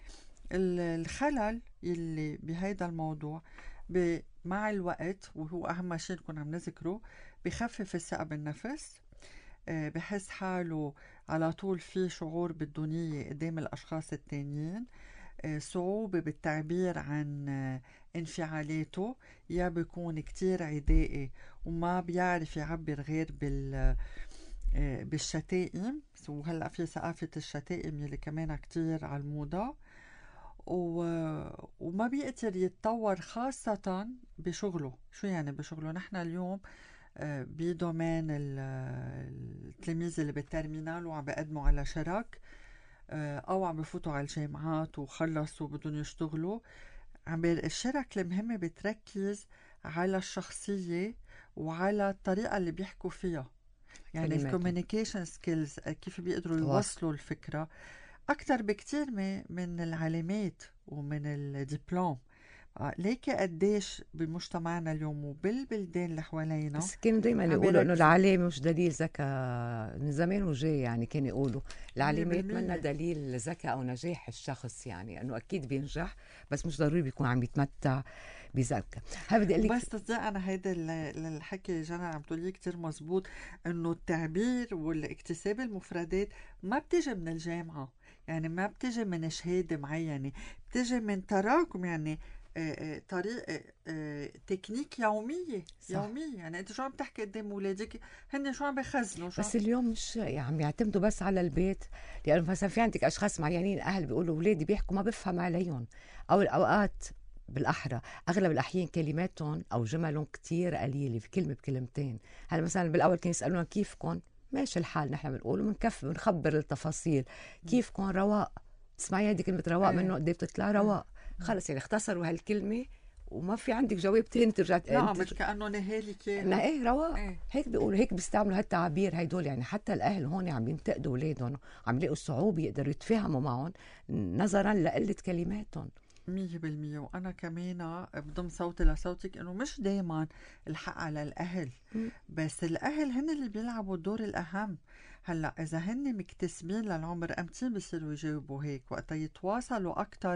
الخلل اللي بهيدا الموضوع ب... مع الوقت، وهو أهم شيء نكون عم نذكره، بخفف الثقة بالنفس، بحس حاله على طول في شعور بالدونية قدام الأشخاص التانيين، صعوبة بالتعبير عن انفعالاته، يا بيكون كتير عدائي وما بيعرف يعبر غير بال بالشتائم. وهلأ في ثقافة الشتائم يلي كمان كتير على الموضة، و... وما بيقدر يتطور خاصة بشغله. شو يعني بشغله؟ نحن اليوم بدومين التلاميذ اللي بالترمينال وعم بيقدموا على شرك او عم بفوتوا على الجامعات وخلصوا بدهم يشتغلوا، عم الشرك المهمة بتركز على الشخصية وعلى الطريقة اللي بيحكوا فيها، يعني الكوميونيكيشن سكيلز، كيف بيقدروا يوصلوا الفكرة أكتر بكتير من العلامات ومن الدبلوم. آه ليك قديش بمجتمعنا اليوم وبالبلدان اللي حوالينا بس كانوا دايما يقولوا انه العلامه مش دليل ذكاء، من زمان وجاي يعني كانوا يقولوا العلامات منا دليل ذكاء او نجاح الشخص، يعني انه اكيد بينجح بس مش ضروري بيكون عم يتمتع بذكاء. هاي بدي اقول لك بس تصدق انا هيدا الحكي جنى عم تقولي كتير مزبوط، انه التعبير والاكتساب المفردات ما بتيجي من الجامعه، يعني ما بتيجي من شهاده معينه، بتيجي من تراكم، يعني طريقة تكنيك يومية. صح. يومية، يعني انت شو عم تحكي قدام اولادك هن شو عم بيخزنوا شو بس اليوم مش يعني عم يعتمدوا بس على البيت، لانه مثلا في عندك اشخاص معينين اهل بيقولوا اولادي بيحكوا ما بفهم عليهم، او الاوقات بالاحرى اغلب الاحيان كلماتهم او جملهم كتير قليله، في كلمه بكلمتين. هلا مثلا بالاول كانوا يسالونا كيفكم، ماشي الحال نحن بنقول وبنكفي بنخبر التفاصيل. كيفكم؟ رواق. تسمعي هذه كلمه رواق ايه. منه قد ايه بتطلع رواق. خلص يعني اختصروا هالكلمه وما في عندك جواب تاني ترجع. لا مش كأنه نهالك اياها. ايه رواق. ايه. هيك بيقولوا، هيك بيستعملوا هالتعابير هيدول. يعني حتى الاهل هون عم ينتقدوا اولادهم، عم يلاقوا صعوبه يقدروا يتفاهموا معهم نظرا لقله كلماتهم. مية بالمية. وأنا كمان بضم صوتي لصوتك إنه مش دايما الحق على الأهل، م. بس الأهل هن اللي بيلعبوا الدور الأهم. هلأ إذا هن مكتسبين للعمر أمتين بيصيروا يجاوبوا هيك وقتا يتواصلوا أكتر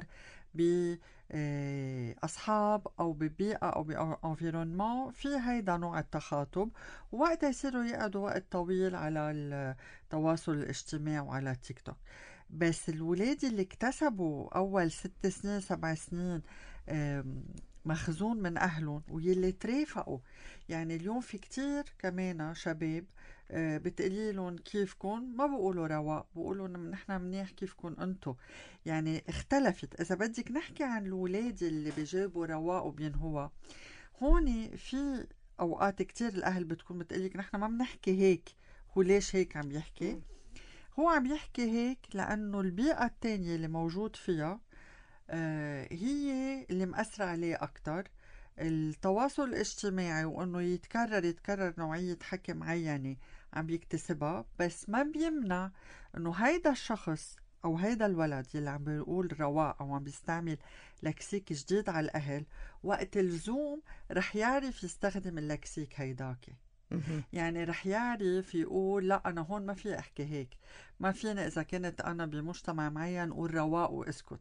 بأصحاب أو ببيئة أو بأنفيرونمون في هيدا نوع التخاطب، ووقتا يصيروا يقعدوا وقت طويل على التواصل الاجتماعي وعلى التيك توك. بس الولاد اللي اكتسبوا أول ست سنين سبع سنين مخزون من أهلهم ويلي ترافقوا، يعني اليوم في كتير كمان شباب بتقلي لهم كيفكن، ما بقولوا رواق، بقولوا نحن منيح كيفكن انتو. يعني اختلفت. إذا بدك نحكي عن الولاد اللي بيجاوبوا رواق وبينهوا، هون في أوقات كتير الأهل بتكون بتقليك نحن ما بنحكي هيك، هو ليش هيك عم يحكي؟ هو عم يحكي هيك لأنه البيئة التانية اللي موجود فيها آه هي اللي مأثرة عليه أكتر. التواصل الاجتماعي وأنه يتكرر يتكرر نوعية حكي معينة عم يكتسبها، بس ما بيمنع أنه هيدا الشخص أو هيدا الولد اللي عم بيقول رواق أو عم بيستعمل لكسيك جديد على الأهل، وقت اللزوم رح يعرف يستخدم اللكسيك هيداكي. يعني رح يعرف يقول لا أنا هون ما في أحكي هيك، ما فينا إذا كنت أنا بمجتمع معين قول رواق واسكت.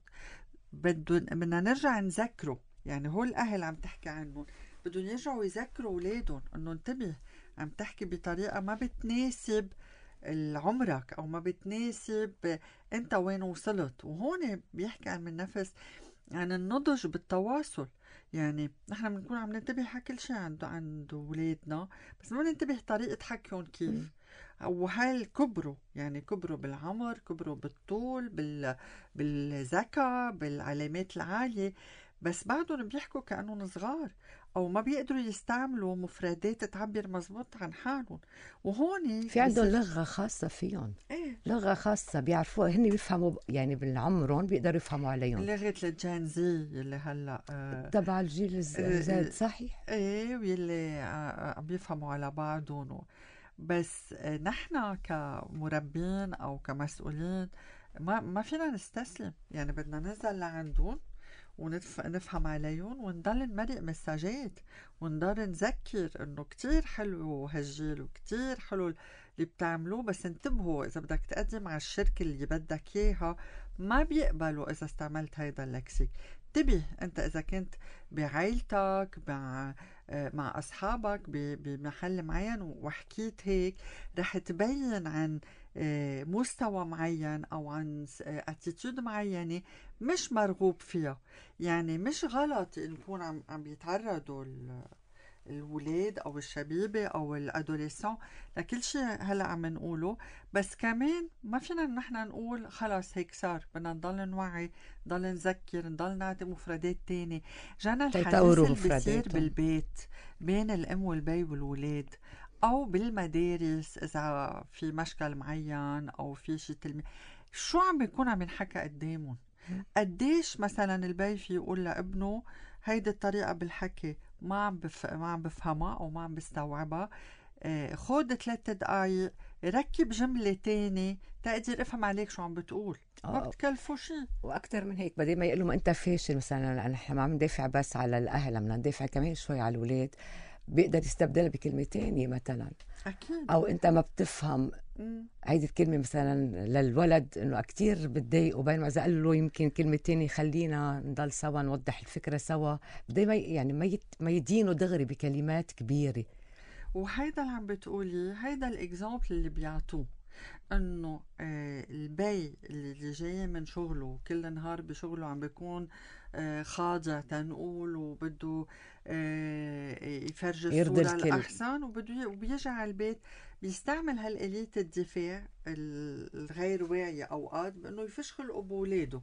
بدنا نرجع نذكره، يعني هو الأهل عم تحكي عنه بدهم يرجعوا يذكروا أولادهم أنه انتبه عم تحكي بطريقة ما بتناسب عمرك أو ما بتناسب أنت وين وصلت. وهون بيحكي عن من نفس عن النضج بالتواصل. يعني نحن بنكون عم ننتبه على كل شيء عند عند اولادنا، بس ما ننتبه طريقه حكيهم كيف. وهل كبروا، يعني كبروا بالعمر، كبروا بالطول، بال بالذكاء، بالعلامات العاليه، بس بعدهم بيحكوا كأنهم صغار أو ما بيقدروا يستعملوا مفردات تعبر مزبوط عن حالهم. وهون في عندهم لغة خاصة فيهم. إيه؟ لغة خاصة بيعرفوها، هن بيفهموا يعني بالعمرهم بيقدروا يفهموا عليهم. لغة الجين زي اللي هلا آه تبع الجيل الزاد. صحيح. ايه، واللي عم بيفهموا على بعضهم. بس آه نحن كمربين أو كمسؤولين ما ما فينا نستسلم، يعني بدنا ننزل لعندهم ونفهم عليهم ونضل نمرق مساجات ونضل نذكر انه كتير حلو هالجيل وكتير حلو اللي بتعملوه، بس انتبهوا اذا بدك تقدم على الشركة اللي بدك اياها ما بيقبلوا اذا استعملت هيدا اللكسيك. انتبه انت اذا كنت بعائلتك مع مع اصحابك بمحل معين وحكيت هيك، رح تبين عن مستوى معين او عن اتيتود معينه مش مرغوب فيها. يعني مش غلط نكون عم عم بيتعرضوا الولاد او الشبيبه او الادوليسون، لكل شيء هلا عم نقوله. بس كمان ما فينا نحن نقول خلاص هيك صار، بدنا نضل نوعي، نضل نذكر، نضل نعطي مفردات تانية. جانا الحديث اللي بيصير بالبيت بين الام والبي والولاد او بالمدارس اذا في مشكل معين او في شيء تلميذ، شو عم بيكون عم ينحكى قدامهم؟ قديش مثلا البي في يقول لابنه هيدي الطريقة بالحكي ما عم بف... ما عم بفهمها او ما عم بستوعبها، آه خود ثلاث دقايق ركب جملة تاني تقدر افهم عليك شو عم بتقول. ما بتكلفوا شيء. واكثر من هيك بدي ما يقول له ما انت فاشل مثلا، نحن ما عم ندافع بس على الاهل، عم ندافع كمان شوي على الاولاد، بيقدر يستبدلها بكلمة تانية مثلا. أكيد. أو أنت ما بتفهم هيدي الكلمة مثلا للولد إنه كتير بتضايقه، بينما إذا قال له يمكن كلمة تانية خلينا نضل سوا نوضح الفكرة سوا، بدي ما يعني ما يت ما يدينه دغري بكلمات كبيرة. وهيدا اللي عم بتقولي هيدا الإكزامبل اللي بيعطوه، انه آه البي اللي جاي من شغله كل نهار بشغله عم بيكون آه خاضع تنقول وبده آه يفرج الصورة الأحسن، وبده وبيجي على البيت بيستعمل هالآلية الدفاع الغير واعية أوقات بأنه يفش خلقه بولاده.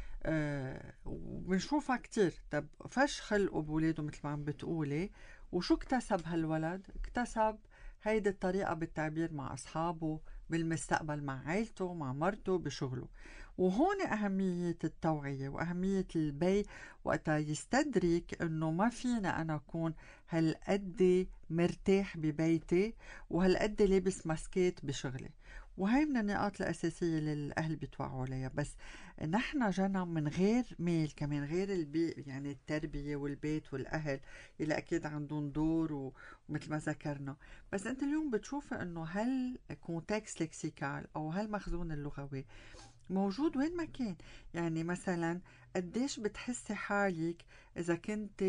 آه وبنشوفها كتير. طب فش خلقه بولاده مثل ما عم بتقولي، وشو اكتسب هالولد؟ اكتسب هيدي الطريقة بالتعبير مع أصحابه، بالمستقبل مع عائلته، مع مرته، بشغله. وهون أهمية التوعية وأهمية البي وقتها يستدرك أنه ما فينا أنا أكون هالقد مرتاح ببيتي وهالقد لابس ماسكات بشغلي. وهي من النقاط الأساسية اللي الأهل بيتوعوا عليها. بس نحن جانا من غير ميل كمان، غير البيئة يعني التربية والبيت والأهل اللي أكيد عندهم دور ومثل ما ذكرنا. بس أنت اليوم بتشوف أنه هالكونتكست لكسيكال أو هالمخزون اللغوي موجود وين ما كان. يعني مثلا قديش بتحسي حالك إذا كنت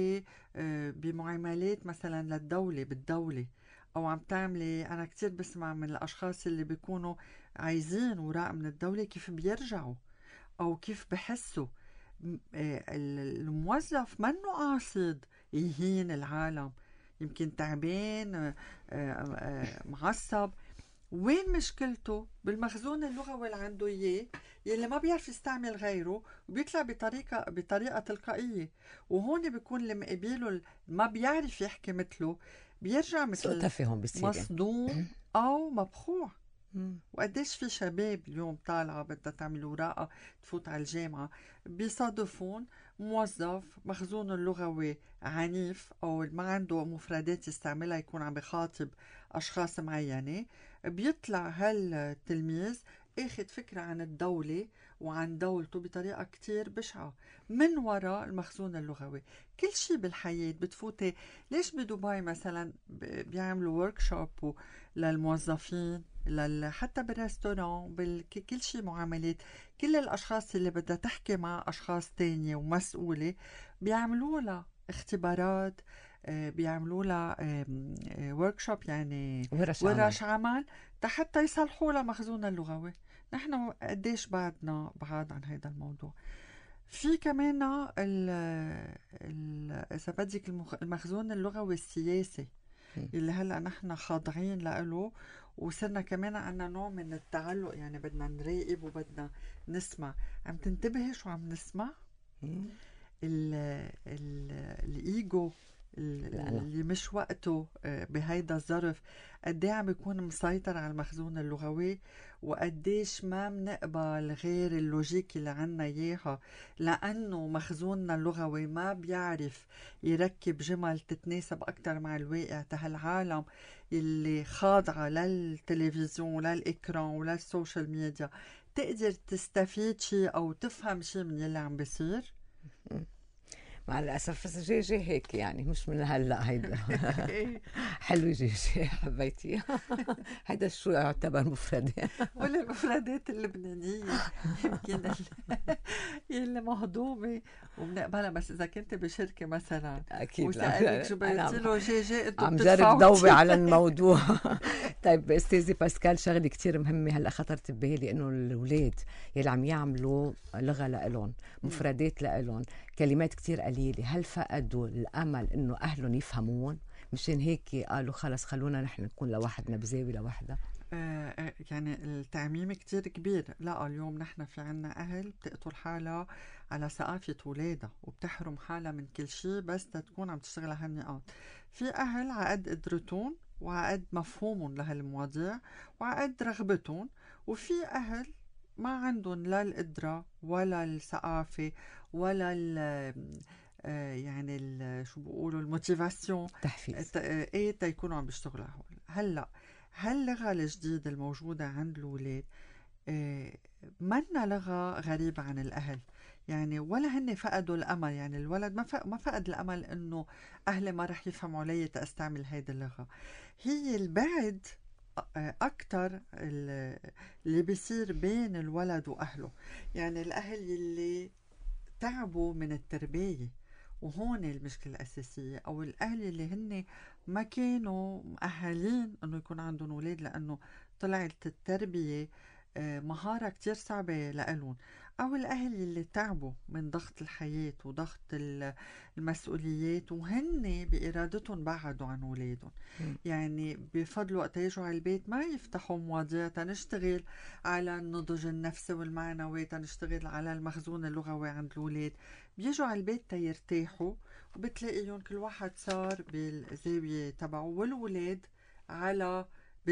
بمعاملات مثلا للدولة بالدولة أو عم تعملي، أنا كتير بسمع من الأشخاص اللي بيكونوا عايزين وراء من الدولة كيف بيرجعوا أو كيف بحسوا الموظف منه قاصد يهين العالم، يمكن تعبان معصب. وين مشكلته؟ بالمخزون اللغوي اللي عنده إياه يلي ما بيعرف يستعمل غيره وبيطلع بطريقة بطريقة تلقائية. وهون بيكون اللي مقابله ما بيعرف يحكي مثله بيرجع مثل مصدوم أو مبخوع. وقديش في شباب اليوم طالعة بدها تعمل وراءة تفوت على الجامعة بيصادفون موظف مخزونه اللغوي عنيف أو ما عنده مفردات يستعملها، يكون عم بخاطب أشخاص معينة، بيطلع هالتلميذ اخد فكرة عن الدولة وعن دولته بطريقة كتير بشعة من وراء المخزون اللغوي. كل شيء بالحياة بتفوتي. ليش بدبي مثلا بيعملوا وركشوب للموظفين لل... حتى بالريستوران بكل شيء معاملات، كل الأشخاص اللي بدها تحكي مع أشخاص تانية ومسؤولة بيعملوا لها اختبارات، بيعملوا لها وركشوب يعني ورش, ورش عمل, عمل حتى يصلحوا لها مخزون اللغوي. نحن قديش بعدنا بعاد عن هذا الموضوع. في كمان ال ال إذا بدك المخزون اللغوي السياسي اللي هلأ نحن خاضعين له، وصرنا كمان عنا نوع من التعلق، يعني بدنا نراقب وبدنا نسمع. عم تنتبهي شو عم نسمع؟ ال ال الإيجو اللي مش وقته بهيدا الظرف قديه عم بيكون مسيطر على المخزون اللغوي، وقديش ما منقبل غير اللوجيك اللي عنا إياها، لأنه مخزوننا اللغوي ما بيعرف يركب جمل تتناسب أكتر مع الواقع تهالعالم اللي خاضعة للتلفزيون وللإكران وللسوشيال ميديا تقدر تستفيد شيء أو تفهم شيء من يلي عم بيصير. مع الأسف بس جيجي هيك يعني مش من هلأ. هيدا حلو جيجي حبيتي. هيدا شو يعتبر مفردات ولا المفردات اللبنانية يمكن اللي مهضومة وبنقبلها. بس إذا كنت بشركة مثلا أكيد وسألك شو بيقولوا له جيجي عم جرب ضوبي على الموضوع. طيب استاذي باسكال، شغله كتير مهمه هلا خطرت ببالي، انه الاولاد يلي عم يعملوا لغه لإلهم، مفردات لإلهم، كلمات كتير قليله، هل فقدوا الامل انه اهلهم يفهمون؟ مشان هيك قالوا خلص خلونا نحن نكون لوحدنا بزاويه لوحدها؟ آه يعني التعميم كتير كبير. لا اليوم نحن في عنا أهل بتقتل حالها على ثقافة ولادها وبتحرم حالها من كل شيء بس تكون عم تشتغل على هالنقاط. في أهل عقد قدرتهم وعقد مفهومهم لهالمواضيع وعقد رغبتهم، وفي أهل ما عندهم لا القدرة ولا الثقافة ولا ال آه يعني ال شو بيقولوا الموتيفاسيون، تحفيز، ايه تيكونوا عم بيشتغلوا هول. هلا هاللغة الجديدة الموجودة عند الأولاد آه منا لغة غريبة عن الأهل، يعني ولا هن فقدوا الأمل. يعني الولد ما ما فقد الأمل إنه أهلي ما رح يفهموا علي تأستعمل هيدي اللغة. هي البعد أكتر اللي بيصير بين الولد وأهله، يعني الأهل اللي تعبوا من التربية، وهون المشكلة الأساسية، أو الأهل اللي هن ما كانوا مؤهلين أنه يكون عندهم أولاد، لأنه طلعت التربية مهارة كتير صعبة لألون، أو الأهل اللي تعبوا من ضغط الحياة وضغط المسؤوليات وهن بإرادتهم بعدوا عن أولادهم. يعني بفضل وقت يجوا على البيت ما يفتحوا مواضيع تنشتغل على النضج النفسي والمعنوي، تنشتغل على المخزون اللغوي عند الأولاد. بيجوا على البيت تيرتاحوا وبتلاقيهم كل واحد صار بالزاوية تبعه، والولاد على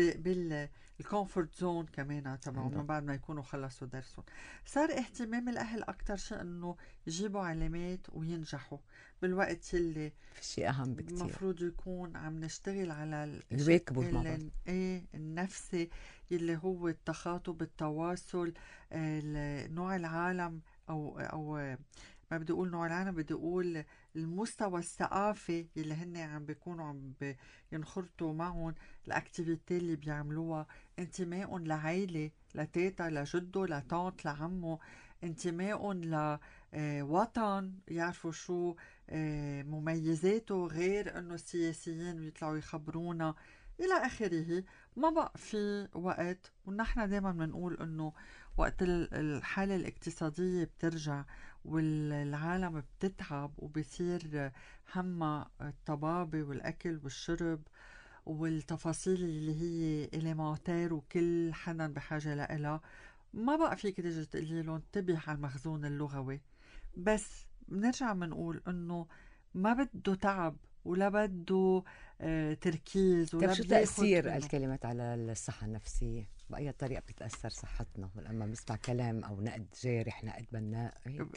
بالكومفورت زون كمان تبعهم من بعد ما يكونوا خلصوا درسهم. صار اهتمام الأهل أكتر شيء إنه يجيبوا علامات وينجحوا، بالوقت اللي في شيء أهم بكتير المفروض يكون عم نشتغل على يواكبوا الموضوع ايه النفسي اللي هو التخاطب، التواصل، نوع العالم أو أو ما بدي أقول نوع العالم، بدي أقول المستوى الثقافي اللي هن عم بيكونوا عم ينخرطوا معهم، الأكتيفيتي اللي بيعملوها، انتماء لعائلة، لتيتا، لجده، لطانت، لعمه، انتماء لوطن، يعرفوا شو مميزاته غير انه السياسيين يطلعوا يخبرونا الى اخره. ما بقى في وقت، ونحن دائما بنقول انه وقت الحالة الاقتصادية بترجع والعالم بتتعب وبصير همها الطبابة والأكل والشرب والتفاصيل اللي هي إليمانتير وكل حدا بحاجة لها، ما بقى فيك تيجي تقولي لهم انتبه على المخزون اللغوي. بس بنرجع بنقول انه ما بده تعب ولا بده آه تركيز ولا بده. شو بده تأثير الكلمات على الصحة النفسية؟ بأي طريقة بتتأثر صحتنا لما بنسمع كلام أو نقد جارح، نقد بناء؟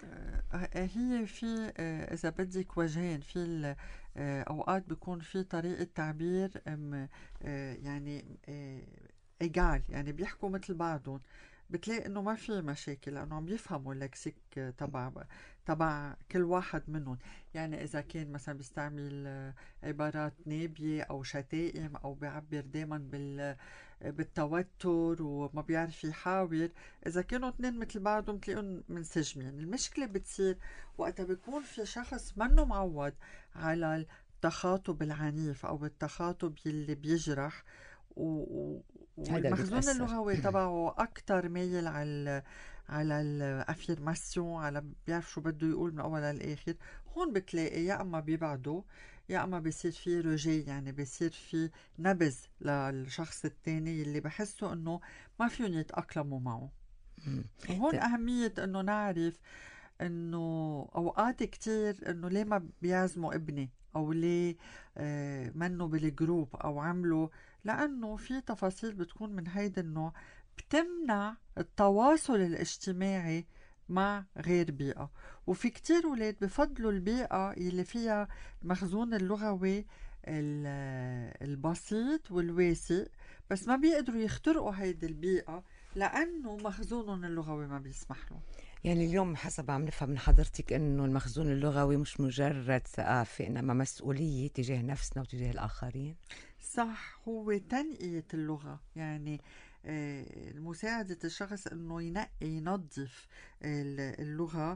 هي في آه إذا بدك وجهين، في آه أوقات بيكون في طريقة تعبير آه يعني آه إيجال، يعني بيحكوا مثل بعضهم، بتلاقي انه ما في مشاكل لانه عم يفهموا اللكسيك تبع تبع كل واحد منهم. يعني اذا كان مثلا بيستعمل عبارات نابيه او شتائم او بيعبر دائما بال بالتوتر وما بيعرف يحاور، اذا كانوا اثنين مثل بعضهم بتلاقيهم منسجمين. المشكله بتصير وقتها بيكون في شخص منه معود على التخاطب العنيف او التخاطب اللي بيجرح، و والمخزون اللغوي تبعه أكتر ميل على على الافيرماسيون، على بيعرف شو بده يقول من أول للآخر. هون بتلاقي يا أما بيبعدوا يا أما بيصير في رجاء، يعني بيصير في نبذ للشخص التاني اللي بحسوا إنه ما فيهم يتأقلموا معه. وهون أهمية إنه نعرف إنه أوقات كتير إنه ليه ما بيعزموا ابني أو ليه آه منه بالجروب أو عملوا، لأنه في تفاصيل بتكون من هيدا النوع بتمنع التواصل الاجتماعي مع غير بيئة. وفي كتير ولاد بفضلوا البيئة اللي فيها المخزون اللغوي البسيط والواسع، بس ما بيقدروا يخترقوا هيدي البيئة لأنه مخزونهم اللغوي ما بيسمح له. يعني اليوم حسب عم نفهم من حضرتك انه المخزون اللغوي مش مجرد ثقافة، انما مسؤولية تجاه نفسنا وتجاه الاخرين. صح، هو تنقية اللغة، يعني آه مساعدة الشخص انه ينقي ينظف اللغة.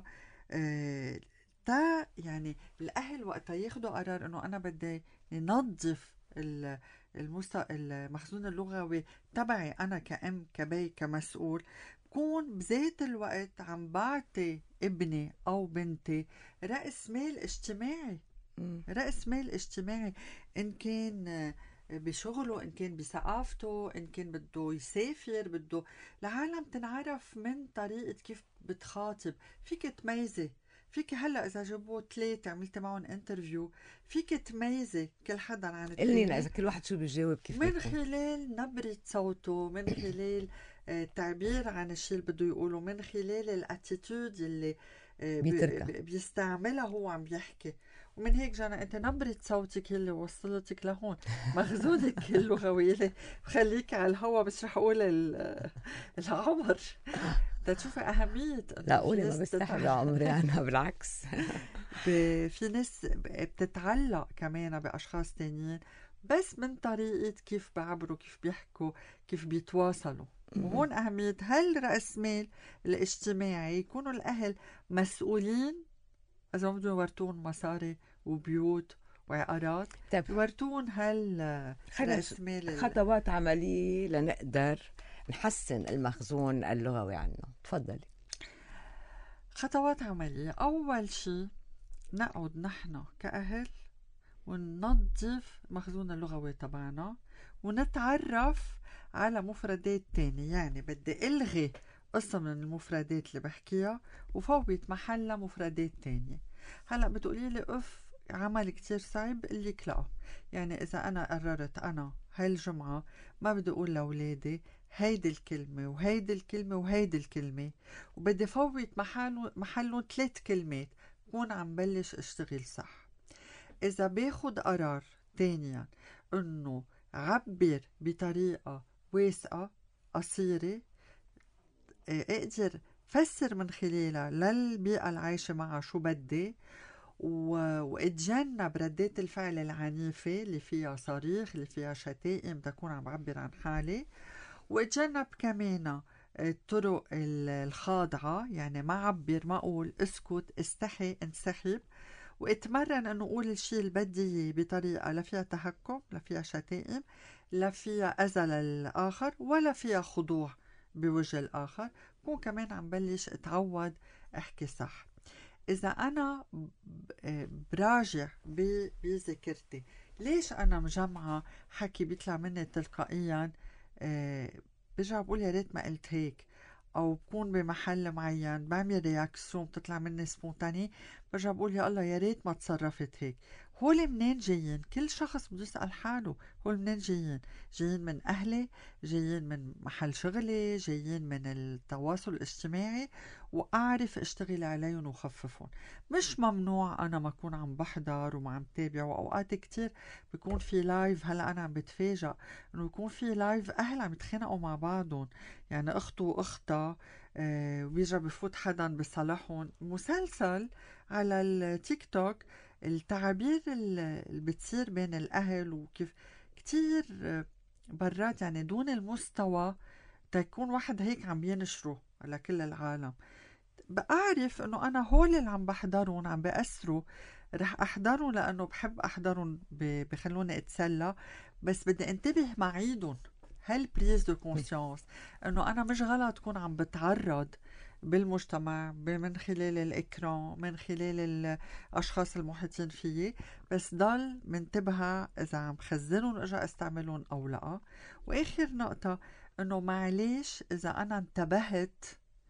آه تا يعني الاهل وقتها ياخدوا قرار انه انا بدي ننظف المست... المخزون اللغوي تبعي أنا كأم كبي كمسؤول، بكون بذات الوقت عم بعطي ابني أو بنتي رأس مال اجتماعي. م. رأس مال اجتماعي، إن كان بشغله، إن كان بثقافته، إن كان بده يسافر، بده العالم تنعرف من طريقة كيف بتخاطب. فيك تميزي، فيك هلا اذا جابوا ثلاثه عملت معهم انترفيو فيك تميزي كل حدا عن الثاني. قلنا اذا كل واحد شو بيجاوب كيف من بيكون. خلال نبره صوته، من خلال تعبير عن الشيء اللي بده يقوله، من خلال الاتيتود اللي بيتركها بيستعملها هو عم بيحكي. ومن هيك جانا انت نبره صوتك اللي وصلتك لهون، مخزونك اللغوي اللي بخليك على الهوا، بس رح اقول العمر تشوفي أهمية. لا قولي ما بستحي عمري أنا بالعكس. في ناس بتتعلق كمان بأشخاص تانيين بس من طريقة كيف بعبروا، كيف بيحكوا، كيف بيتواصلوا. وهون أهمية هل رأس مال الاجتماعي يكونوا الأهل مسؤولين إذا بدهم يورتون مصاري وبيوت وعقارات، يورتون هل رأس مال خطوات عملية لنقدر نحسن المخزون اللغوي عنه. تفضلي. خطوات عملية. أول شيء نقعد نحن كأهل وننظف المخزون اللغوي تبعنا ونتعرف على مفردات تانية. يعني بدي ألغي قصة من المفردات اللي بحكيها وفوت محلها مفردات تانية. هلأ بتقولي لي أف عمل كتير صعب، اللي لا. يعني إذا أنا قررت أنا هالجمعة ما بدي أقول لأولادي هيدي الكلمة وهيدي الكلمة وهيدي الكلمة وبدي فوت محله محله ثلاث كلمات، بكون عم بلش اشتغل صح. إذا باخد قرار تانيا إنه عبر بطريقة واسعة قصيرة اقدر فسر من خلالها للبيئة العايشة معها شو بدي، واتجنب ردات الفعل العنيفة اللي فيها صريخ، اللي فيها شتائم، تكون عم بعبر عن حالي. واتجنب كمان الطرق الخاضعة، يعني ما عبر، ما أقول اسكت، استحي، انسحب. واتمرن أنه أقول الشيء اللي بدي إياه بطريقة لا فيها تهكم، لا فيها شتائم، لا فيها أذى للآخر، ولا فيها خضوع بوجه الآخر. بكون كمان عم بلش اتعود احكي صح. إذا أنا براجع بذاكرتي ليش أنا مجمعة حكي بيطلع مني تلقائيا، برجع بقول يا ريت ما قلت هيك، أو بكون بمحل معين بعمل رياكسيون بتطلع مني سبونتاني، برجع بقول يا الله يا ريت ما تصرفت هيك. هول منين جايين؟ كل شخص بده يسأل حاله هول منين جايين؟ جايين من أهلي، جايين من محل شغلي، جايين من التواصل الاجتماعي، وأعرف اشتغل عليهم وخففهم. مش ممنوع أنا ما أكون عم بحضر وما عم تابع، وأوقات كتير بيكون في لايف. هلأ أنا عم بتفاجأ إنه يكون في لايف أهل عم يتخانقوا مع بعضهم، يعني أخته وأختها، آه ويرجع بفوت حدا بصالحهم. مسلسل على التيك توك التعابير اللي بتصير بين الأهل وكيف كتير برات، يعني دون المستوى تكون واحد هيك عم ينشره على كل العالم. بعرف انه انا هول اللي عم بحضرهم عم بأثروا، رح احضرهم لانه بحب احضرهم، بخلوني اتسلى، بس بدي انتبه معيدهم. هل بريز دو كونسيونس انه انا مش غلط كون عم بتعرض بالمجتمع من خلال الإكران، من خلال الأشخاص المحيطين فيي، بس ضل منتبهة إذا عم خزنهم وإجا استعملهم أو لا. وآخر نقطة إنه معليش إذا أنا انتبهت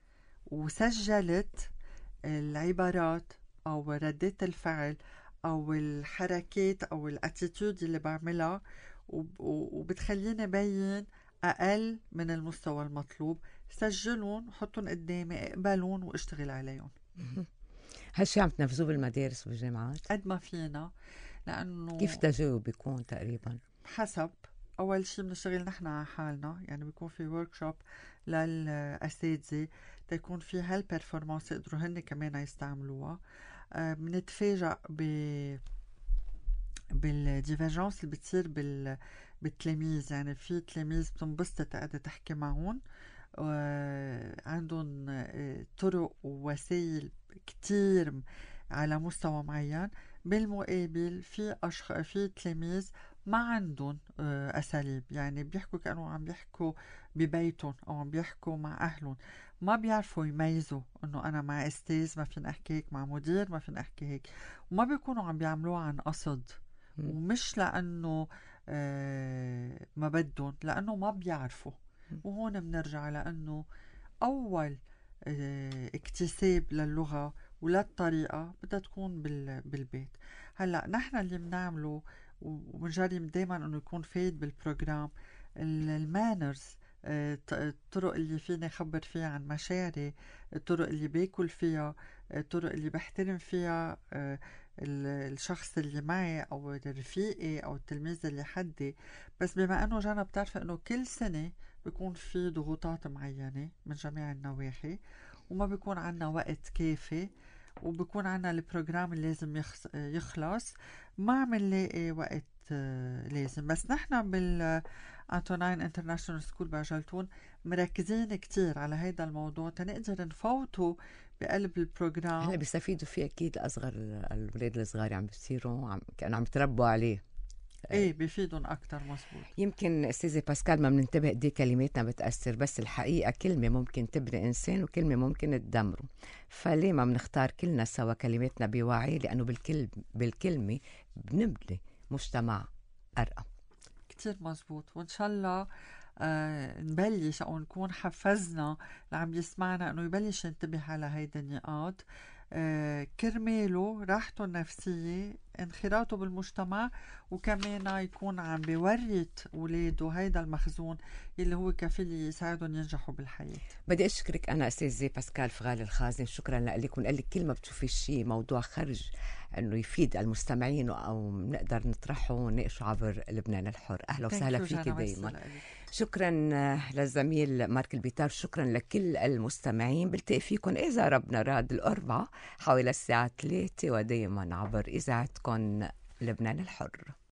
وسجلت العبارات أو ردات الفعل أو الحركات أو الاتيتود اللي بعملها وبتخليني بين أقل من المستوى المطلوب، سجلون وحطون قدامي، اقبلون واشتغل عليهم. هالشي عم تنفذوه بالمدارس والجامعات قد ما فينا، لأنه كيف تجاوب بيكون تقريبا حسب. أول شي بنشتغل نحن على حالنا، يعني بيكون في وركشوب للأساتذة تيكون في هالبرفورمانس يقدروا هن كمان يستعملوها. بنتفاجأ ب بالديفرجنس اللي بتصير بال بالتلاميذ. يعني في تلاميذ بتنبسط تقعد تحكي معهم، وعندهم طرق ووسائل كتير على مستوى معين. بالمقابل في أشخاص، في تلاميذ ما عندهم أساليب، يعني بيحكوا كأنه عم بيحكوا ببيتهم أو عم بيحكوا مع أهلهم، ما بيعرفوا يميزوا إنه أنا مع أستاذ ما فين أحكي هيك، مع مدير ما فين أحكي هيك، وما بيكونوا عم بيعملوها عن قصد، ومش لأنه آه ما بدهم، لأنه ما بيعرفوا. وهون بنرجع لأنه أول اه اكتساب للغة وللطريقة بدها تكون بالبيت. هلأ نحن اللي بنعمله وبنجرب دايما انه يكون فايد بالبروجرام المانرز، الطرق اللي فيني خبر فيها عن مشاعري، الطرق اللي باكل فيها، الطرق اللي بحترم فيها الشخص اللي معي او رفيقي او التلميذ اللي حدي. بس بما انه جانا بتعرف انه كل سنة بيكون في ضغوطات معينة من جميع النواحي وما بيكون عنا وقت كافي، وبكون عنا البروجرام اللي لازم يخلص، ما عم نلاقي وقت لازم. بس نحن بالأنتوناين انترناشونال سكول بعجلتون مركزين كتير على هيدا الموضوع تنقدر نفوته بقلب البروجرام. هلا بيستفيدوا فيه أكيد الأصغر، الولاد الصغار عم بيصيروا عم كانوا عم يتربوا عليه. ايه بيفيدون اكتر. مزبوط. يمكن استاذة باسكال ما بننتبه قد ايه كلماتنا بتاثر، بس الحقيقه كلمه ممكن تبني انسان وكلمه ممكن تدمره، فليه ما بنختار كلنا سوا كلماتنا بوعي؟ لانه بالكل بالكلمه بنبني مجتمع ارقى. كتير مزبوط. وان شاء الله آه نبلش او نكون حفزنا اللي عم يسمعنا انه يبلش ينتبه على هيدا النقاط، آه كرماله راحته النفسية، انخراطه بالمجتمع، وكمان يكون عم بيورث اولاده هيدا المخزون اللي هو كفيل يساعدهم ينجحوا بالحياة. بدي اشكرك انا استاذة باسكال فغالي الخازن، شكرا لك. ونقول لك كل ما بتشوفي شيء موضوع خرج انه يفيد المستمعين او نقدر نطرحه ونناقشه عبر لبنان الحر، اهلا وسهلا فيكي دايما. شكرا للزميل مارك البيتار، شكرا لكل المستمعين. بلتقي فيكم اذا ربنا راد الاربعاء حوالي الساعه ثلاثة ودائما عبر اذاعتكم لبنان الحر.